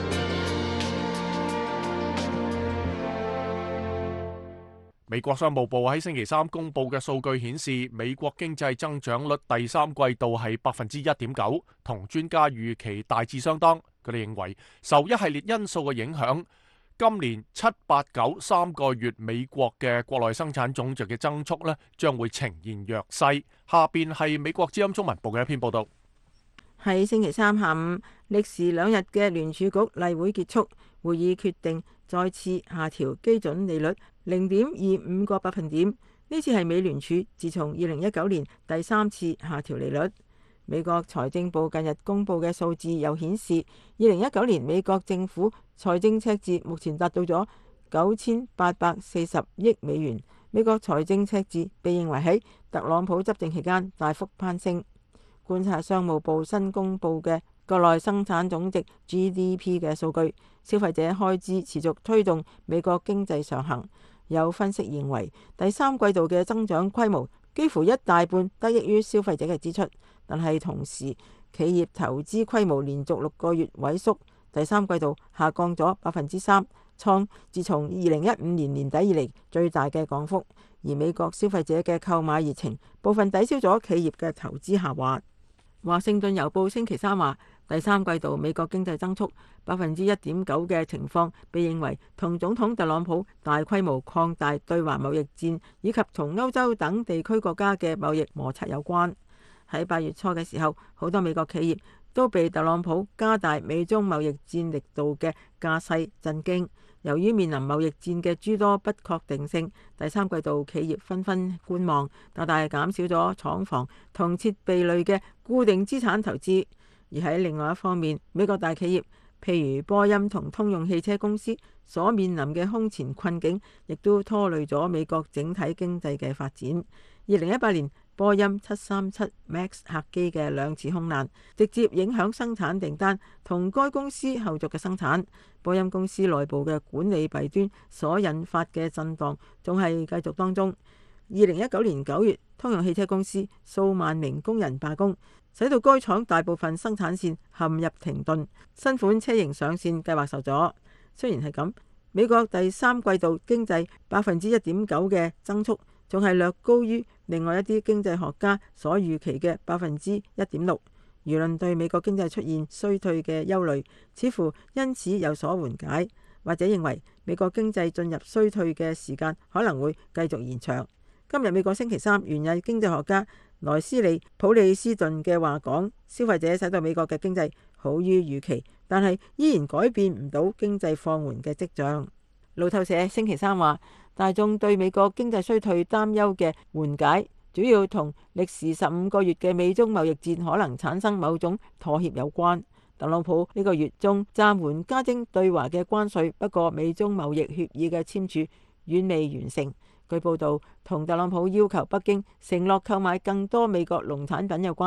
美國商務部喺星期三公佈嘅數據顯示，美國經濟增長率第三季度係百分之一點九，同專家預期大致相當。佢哋認為受一系列因素嘅影響，今年七八九三個月美國嘅國內生產總值嘅增速呢將會呈現弱勢。下邊係美國之音中文部嘅一篇報導。 喺星期三下午，歷時兩日嘅聯儲局例會結束，會議決定再次下調基準利率零點二五個百分點。呢次係美聯儲自從二零一九年第三次下調利率。美國財政部近日公布嘅數字又顯示，二零一九年美國政府財政赤字目前達到咗九千八百四十億美元。美國財政赤字被認為喺特朗普執政期間大幅攀升。觀察商務部新公布嘅國內生產總值 G D P 嘅數據，消費者開支持續推動美國經濟上行。有分析認為，第三季度嘅增長規模幾乎一大半得益於消費者嘅支出，但係同時企業投資規模連續六個月萎縮，第三季度下降咗百分之三，創自從二零一五年年底以嚟最大嘅降幅。而美國消費者嘅購買熱情部分抵消咗企業嘅投資下滑。華盛頓郵報星期三話，第三季度美國經濟增速百分之一點九嘅情況，被認為同總統特朗普大規模擴大對華貿易戰以及同歐洲等地區國家嘅貿易摩擦有關。喺八月初嘅時候，好多美國企業都被特朗普加大美中貿易戰力度嘅架勢震驚。由於面臨貿易戰嘅諸多不確定性，第三季度企業紛紛觀望，大大減少咗廠房同設備類嘅固定資產投資。而喺另外一方面，美國大企業譬如波音同通用汽車公司所面臨嘅空前困境，亦都拖累咗美國整體經濟嘅發展。二零一八年，波音七三七 MAX 客機嘅兩次空難，直接影響生產訂單同該公司後續嘅生產。波音公司內部嘅管理弊端所引發嘅震盪仲係繼續當中。二零一九年九月，通用汽車公司數萬名工人罷工，使到該廠大部分生產線陷入停頓，新款車型上線計劃受阻。雖然係咁，美國第三季度經濟百分之一點九嘅增速，仲係略高於另外一啲經濟學家所預期嘅百分之一點六。輿論對美國經濟出現衰退嘅憂慮，似乎因此有所緩解，或者認為美國經濟進入衰退嘅時間可能會繼續延長。今日美國星期三，原有經濟學家萊斯利普利斯頓嘅話講，消費者使到美國嘅經濟好於預期，但係依然改變唔到經濟放緩嘅跡象。路透社星期三話，大眾對美國經濟衰退擔憂嘅緩解，主要同歷時十五個月嘅美中貿易戰可能產生某種妥協有關。特朗普呢個月中暫緩加徵對華嘅關稅，不過美中貿易協議嘅簽署遠未完成。據報道，同特朗普要求北京承諾購買更多美國農產品有關。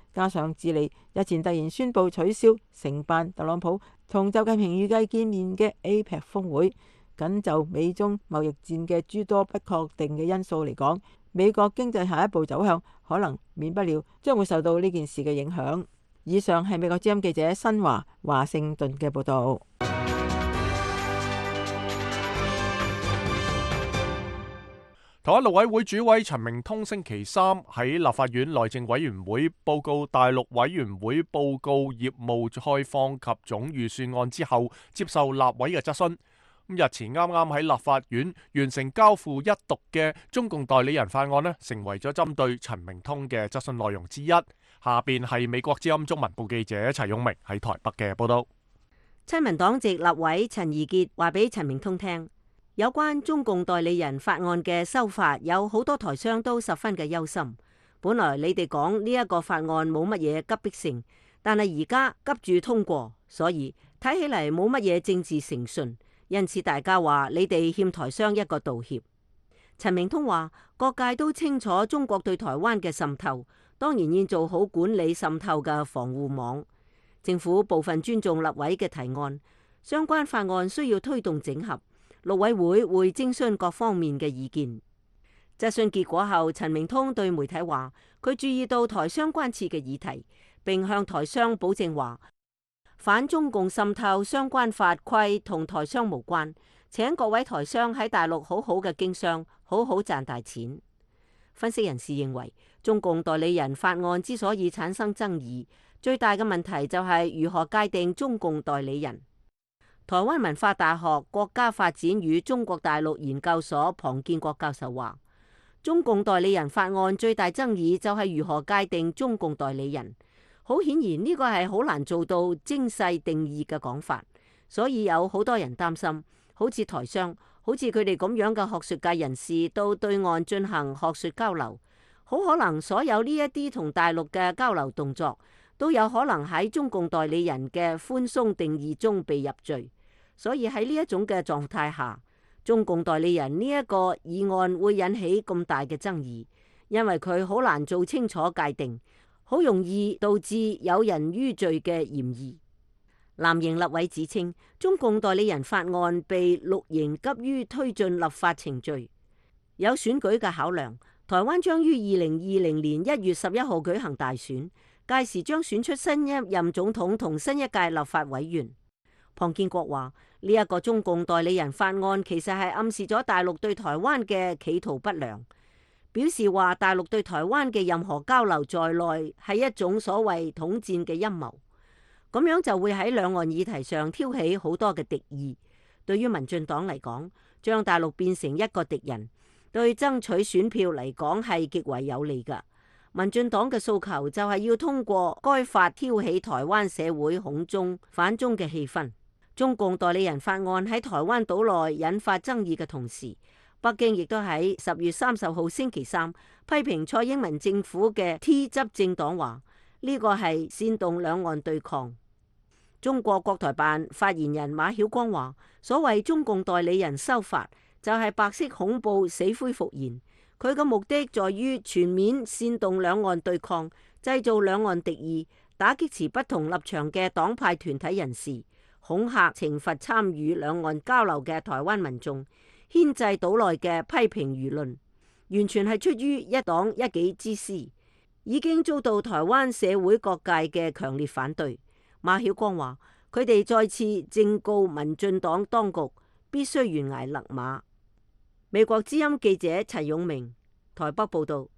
加上智利日前突然宣布取消承辦特朗普同習近平預計見面嘅 A P E C 峰會，僅就美中貿易戰嘅諸多不確定嘅因素嚟講，美國經濟下一步走向可能免不了將會受到呢件事嘅影響。以上係美國之音記者新華華盛頓嘅報導。 台灣陸委會主委陳明通星期三喺立法院內政委員會報告大陸委員會報告業務開放及總預算案之後，接受立委嘅質詢。日前啱啱喺立法院完成交付一讀嘅中共代理人法案呢，成為咗針對陳明通嘅質詢內容之一。下邊係美國之音中文部記者齊永明喺台北嘅報道。 親民黨籍立委陳怡傑話俾陳明通聽，有關中共代理人法案嘅修法，有好多台商都十分嘅憂心。本來你哋講呢一個法案冇乜嘢急迫性，但係而家急住通過，所以睇起嚟冇乜嘢政治誠信，因此大家話你哋欠台商一個道歉。陳明通話，各界都清楚中國對台灣嘅滲透，當然要做好管理滲透嘅防護網。政府部分尊重立委嘅提案，相關法案需要推動整合。陸委會會徵詢各方面嘅意見。質詢結果後，陳明通對媒體話，佢注意到台商關切嘅議題，並向台商保證話，反中共滲透相關法規同台商無關，請各位台商喺大陸好好嘅經商，好好賺大錢。分析人士認為，中共代理人法案之所以產生爭議，最大嘅問題就係如何界定中共代理人。台灣文化大學國家發展與中國大陸研究所龐建國教授話，中共代理人法案最大爭議就係如何界定中共代理人。好顯然呢個係好難做到精細定義嘅講法，所以有好多人擔心，好似台商，好似佢哋咁樣嘅學術界人士到對岸進行學術交流，好可能所有呢一啲同大陸嘅交流動作都有可能喺中共代理人嘅寬鬆定義中被入罪。所以喺呢一種嘅狀態下，中共代理人呢一個議案會引起咁大嘅爭議，因為佢好難做清楚界定，好容易導致有人於罪嘅嫌疑。藍營立委指稱，中共代理人法案被綠營急於推進立法程序，有選舉嘅考量。台灣將於二零二零年一月十一號舉行大選，屆時將選出新一任總統同新一屆立法委員。龐建國話：呢一個中共代理人法案其實係暗示咗大陸對台灣嘅企圖不良，表示話大陸對台灣嘅任何交流在內係一種所謂統戰嘅陰謀，咁樣就會喺兩岸議題上挑起好多嘅敵意。對於民進黨嚟講，將大陸變成一個敵人，對爭取選票嚟講係極為有利㗎。民進黨嘅訴求就係要通過該法挑起台灣社會恐中反中嘅氣氛。中共代理人法案喺台灣島內引發爭議嘅同時，北京亦都喺十月三十號星期三批評蔡英文政府嘅 T 執政黨話呢個係煽動兩岸對抗。中國國台辦發言人馬曉光話：所謂中共代理人修法就係白色恐怖死灰復燃，佢嘅目的在於全面煽動兩岸對抗，製造兩岸敵意，打擊持不同立場嘅黨派團體人士，恐嚇懲罰參與兩岸交流嘅台灣民眾，牽制島內嘅批評輿論，完全係出於一黨一己之私，已經遭到台灣社會各界嘅強烈反對。馬曉光話：佢哋再次正告民進黨當局必須懸崖勒馬。美國之音記者齊永明台北報道。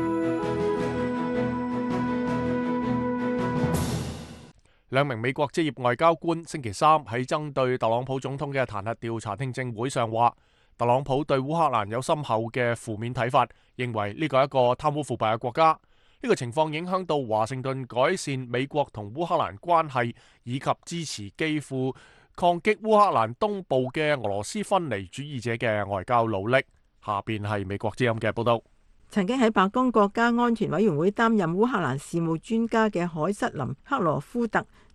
兩名美國職業外交官星期三喺針對特朗普總統嘅彈劾調查聽證會上話，特朗普對烏克蘭有深厚嘅負面睇法，認為呢個係一個貪污腐敗嘅國家。呢個情況影響到華盛頓改善美國同烏克蘭關係，以及支持基輔抗擊烏克蘭東部嘅俄羅斯分離主義者嘅外交努力。下邊係美國之音嘅報道。 曾經喺白宮國家安全委員會擔任烏克蘭事務專家嘅凱瑟琳克羅夫特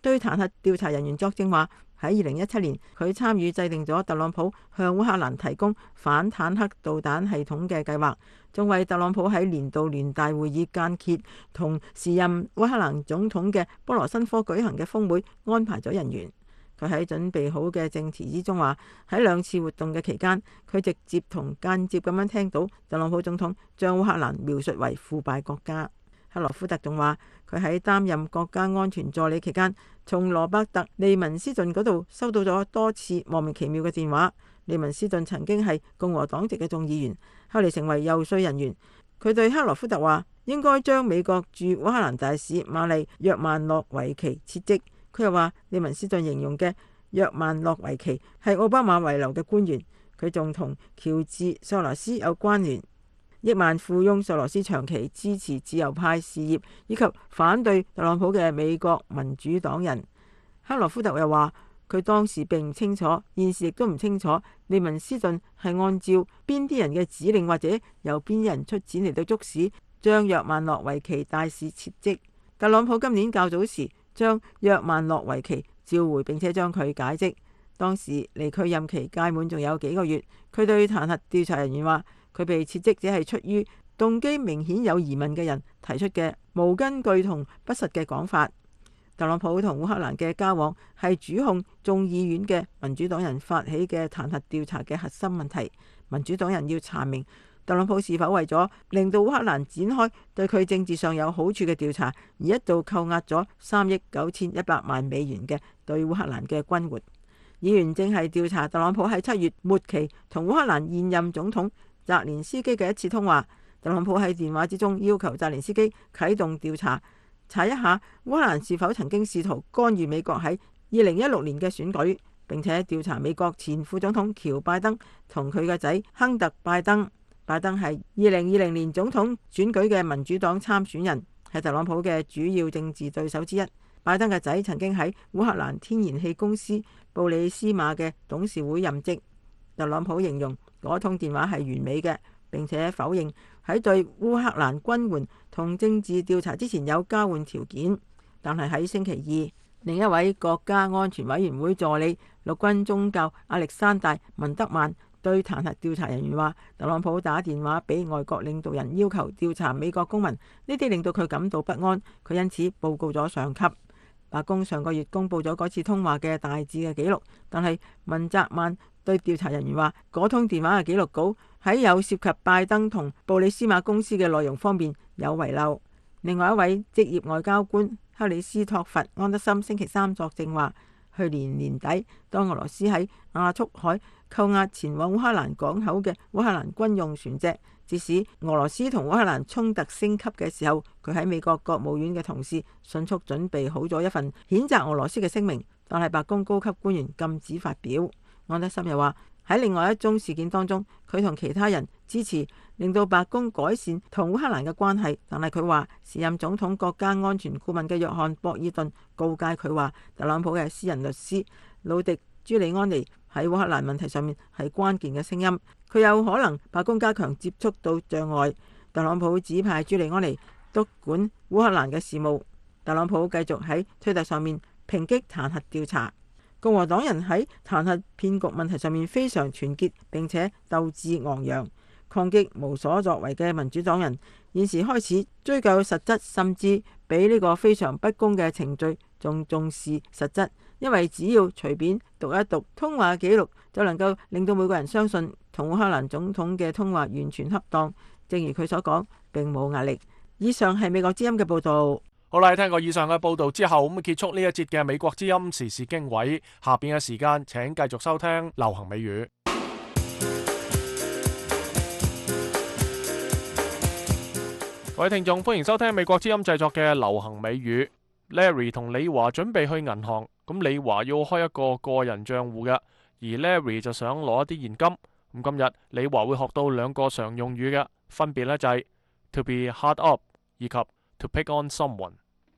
對彈核調查人員作證話，喺二零一七年佢參與制定咗特朗普向烏克蘭提供反坦克導彈系統嘅計劃，仲為特朗普喺年度聯大會議間歇同時任烏克蘭總統嘅波羅申科舉行嘅峰會安排咗人員。佢喺準備好嘅證詞之中話，喺兩次活動嘅期間，佢直接同間接咁樣聽到特朗普總統將烏克蘭描述為腐敗國家。克羅夫特仲話，佢喺擔任國家安全助理期間，從羅伯特利文斯頓嗰度收到咗多次莫名其妙嘅電話。利文斯頓曾經係共和黨籍嘅眾議員，後嚟成為遊說人員。佢對克羅夫特話，應該將美國駐烏克蘭大使瑪麗約曼諾維奇撤職。佢又話，利文斯頓形容嘅約曼諾維奇係奧巴馬遺留嘅官員。佢仲同喬治索羅斯有關聯。億萬富翁索羅斯長期支持自由派事業以及反對特朗普嘅美國民主黨人。克羅夫特又話，佢當時並唔清楚，現時亦都唔清楚利文斯頓係按照邊啲人嘅指令或者由邊啲人出錢嚟到促使將約曼諾維奇大使撤職。特朗普今年較早時將約曼諾維奇召回，並且將佢解職。當時離佢任期屆滿仲有幾個月。佢對彈劾調查人員話，佢被撤職只係出於動機明顯有疑問嘅人提出嘅無根據同不實嘅講法。特朗普同烏克蘭嘅交往係主控眾議院嘅民主黨人發起嘅彈劾調查嘅核心問題。民主黨人要查明特朗普是否為咗令到烏克蘭展開對佢政治上有好處嘅調查，而一度扣押咗三億九千一百萬美元嘅對烏克蘭嘅軍援。議員正係調查特朗普喺七月末期同烏克蘭現任總統澤連斯基嘅一次通話。特朗普喺電話之中要求澤連斯基啟動調查，查一下烏克蘭是否曾經試圖干預美國喺二零一六年嘅選舉，並且調查美國前副總統喬拜登同佢嘅仔亨特拜登。拜登係二零二零年總統選舉嘅民主黨參選人，係特朗普嘅主要政治對手之一。拜登嘅仔曾經喺烏克蘭天然氣公司布里斯馬嘅董事會任職。特朗普形容嗰通電話係完美嘅，並且否認喺對烏克蘭軍援同政治調查之前有交換條件。但係喺星期二，另一位國家安全委員會助理陸軍中校亞歷山大文德曼對彈劾調查人員話，特朗普打電話俾外國領導人要求調查美國公民，呢啲令到佢感到不安，佢因此報告咗上級。白宮上個月公布咗嗰次通話嘅大致嘅記錄，但係文澤曼對調查人員話，嗰通電話嘅記錄稿喺有涉及拜登同布里斯馬公司嘅內容方面有遺漏。另外一位職業外交官克里斯托弗安德森星期三作證話，去年年底當俄羅斯喺亞速海扣押前往烏克蘭港口嘅烏克蘭軍用船隻，致使俄羅斯同烏克蘭衝突升級嘅時候，佢喺美國國務院嘅同事迅速準備好咗一份譴責俄羅斯嘅聲明，但係白宮高級官員禁止發表。安德森又話，喺另外一宗事件當中，佢同其他人支持令到白宮改善同烏克蘭嘅關係，但係佢話時任總統國家安全顧問嘅約翰博爾頓告誡佢話，特朗普嘅私人律師魯迪朱利安尼喺烏克蘭問題上面係關鍵嘅聲音，佢有可能白宮加強接觸到障礙。特朗普指派朱利安尼督管烏克蘭嘅事務。特朗普繼續喺推特上面抨擊彈劾調查。共和黨人喺彈劾騙局問題上面非常團結，並且鬥志昂揚，抗擊無所作為嘅民主黨人現時開始追究實質，甚至比呢個非常不公嘅程序仲重視實質，因為只要隨便讀一讀通話記錄，就能夠令到每個人相信同烏克蘭總統嘅通話完全恰當。正如佢所講，並冇壓力。以上係美國之音嘅報導。 好啦，聽過以上嘅報道之後，咁結束呢一節嘅美國之音時事經緯。下邊嘅時間，請繼續收聽流行美語。各位聽眾，歡迎收聽美國之音製作嘅流行美語。Larry 同李華準備去銀行，咁李華要開一個個人賬戶嘅，而 Larry 就想攞一啲現金。咁今日李華會學到兩個常用語嘅，分別呢就係 to be hard up 以及 to pick on someone。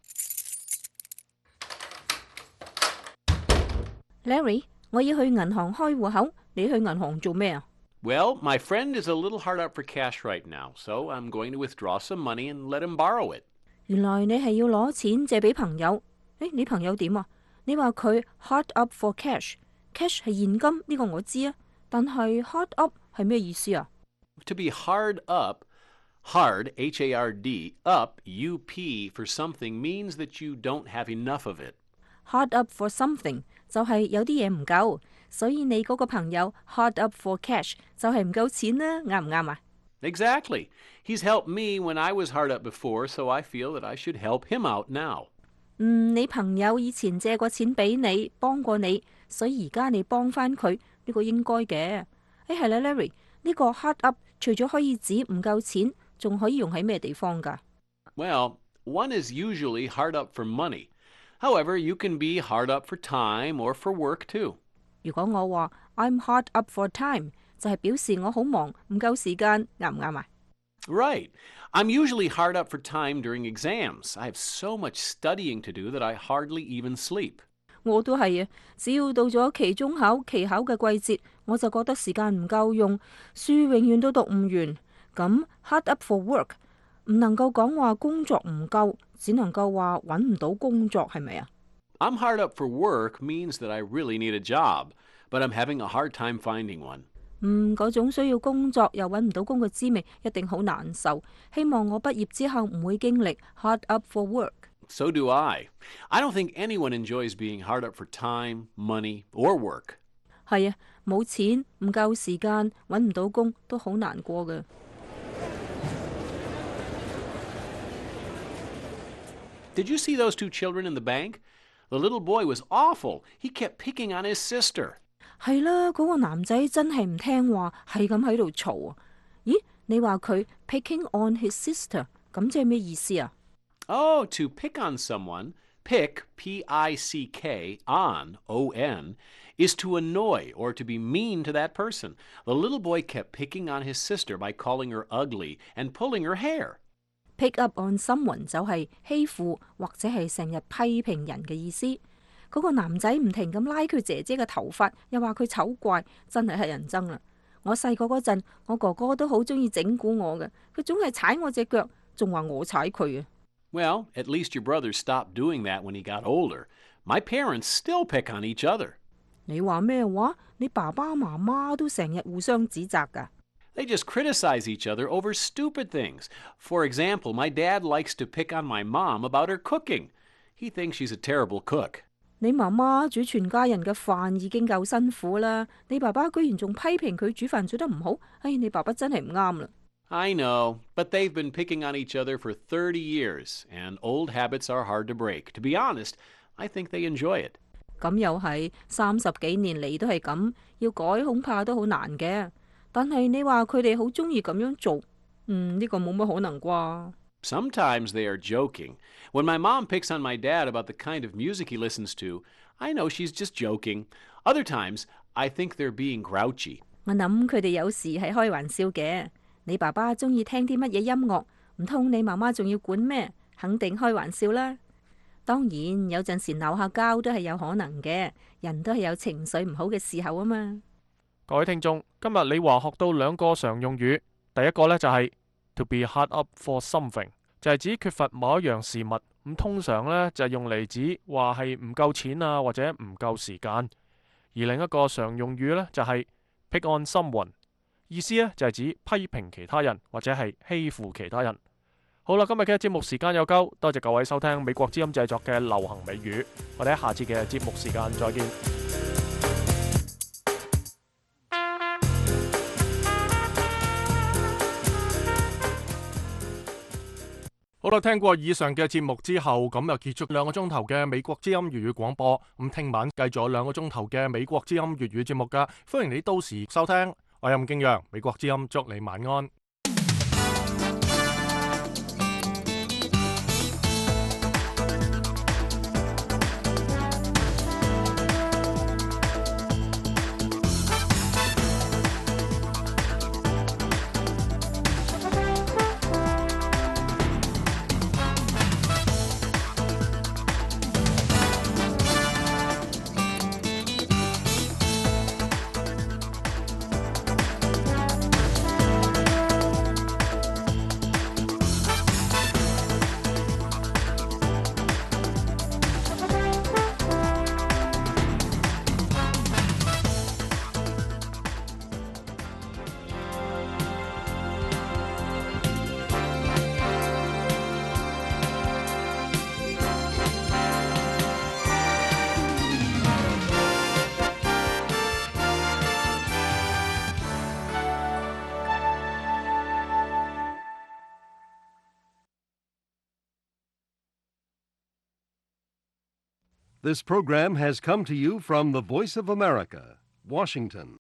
Larry， 我要去銀行開戶口，你去銀行做咩啊？ Well, my friend is a little hard up for cash right now, so I'm going to withdraw some money and let him borrow it. 原來你係要攞錢借俾朋友。誒，你朋友點啊？ 你話佢 hard up for cash，cash 係現金，呢個我知啊，但係 hard up 係咩意思啊？ To be hard up, hard, H A R D, up, U P, for something means that you don't have enough of it. hard up for something 就係有啲嘢唔夠，所以你嗰個朋友 hard up for cash 就係唔夠錢啦，啱唔啱啊？ Exactly. He's helped me when I was hard up before, so I feel that I should help him out now. 嗯，你朋友以前借過錢俾你，幫過你，所以而家你幫翻佢，呢個應該嘅。誒係啦 ，Larry，呢個 hard up 除咗可以指唔夠錢，仲可以用喺咩地方㗎？ Well, one is usually hard up for money. However, you can be hard up for time or for work too. 如果我話 I'm hard up for time，就係表示我好忙，唔夠時間，啱唔啱啊？ Right. I'm usually hard up for time during exams. I have so much studying to do that I hardly even sleep. 我都係啊，只要到咗期中考、期考嘅季節，我就覺得時間唔夠用，書永遠都讀唔完。咁 hard up for work 唔能夠講話工作唔夠，只能夠話揾唔到工作，係咪啊？ I'm hard up for work means that I really need a job, but I'm having a hard time finding one. 嗯，嗰種需要工作又揾唔到工嘅滋味，一定好難受。希望我畢業之後唔會經歷 hard up for work。 So do I. I don't think anyone enjoys being hard up for time, money, or work. 係啊，冇錢、唔夠時間、揾唔到工，都好難過嘅。 Did you see those two children in the bank? The little boy was awful. He kept picking on his sister. 係啦，嗰個男仔真係唔聽話，係咁喺度嘈啊！咦，你話佢 picking on his sister， 咁即係咩意思啊？ Oh, to pick on someone, pick, P I C K, on, O N, is to annoy or to be mean to that person. The little boy kept picking on his sister by calling her ugly and pulling her hair. Pick up on someone 就係欺負或者係成日批評人嘅意思。嗰個男仔唔停咁拉佢姐姐嘅頭髮，又話佢醜怪，真係乞人憎啦！我細個嗰陣，我哥哥都好中意整蠱我嘅，佢總係踩我隻腳，仲話我踩佢啊！ Well, at least your brother stopped doing that when he got older. My parents still pick on each other. 你話咩話？你爸爸媽媽都成日互相指責㗎。 They just criticize each other over stupid things. For example, my dad likes to pick on my mom about her cooking. He thinks she's a terrible cook. 你媽媽煮全家人嘅飯已經夠辛苦啦，你爸爸居然仲批評佢煮飯煮得唔好，唉，你爸爸真係唔啱啦。 I know, but they've been picking on each other for thirty years, and old habits are hard to break. To be honest, I think they enjoy it. 咁又係三十幾年嚟都係咁，要改恐怕都好難嘅。但係你話佢哋好中意咁樣做，嗯，呢個冇乜可能啩。 Sometimes they are joking. When my mom picks on my dad about the kind of music he listens to, I know she's just joking. Other times, I think they're being grouchy. 我諗佢哋有時係開玩笑嘅。你爸爸中意聽啲乜嘢音樂，唔通你媽媽仲要管咩？肯定開玩笑啦。當然有陣時鬧下交都係有可能嘅，人都係有情緒唔好嘅時候啊嘛。 各位聽眾，今日李華學到兩個常用語，第一個呢就係 to be hard up for something， 就係指缺乏某一樣事物，咁通常呢就係用嚟指話係唔夠錢啊或者唔夠時間。而另一個常用語呢就係 pick on someone， 意思呢就係指批評其他人或者係欺負其他人。好啦，今日嘅節目時間有夠，多謝各位收聽美國之音製作嘅流行美語，我哋喺下次嘅節目時間再見。好啦，聽過以上嘅節目之後，咁又結束兩個鐘頭嘅美國之音粵語廣播。咁聽晚繼續有兩個鐘頭嘅美國之音粵語節目噶，歡迎你到時收聽。我係任敬陽，美國之音祝你晚安。 This program has come to you from the Voice of America, Washington.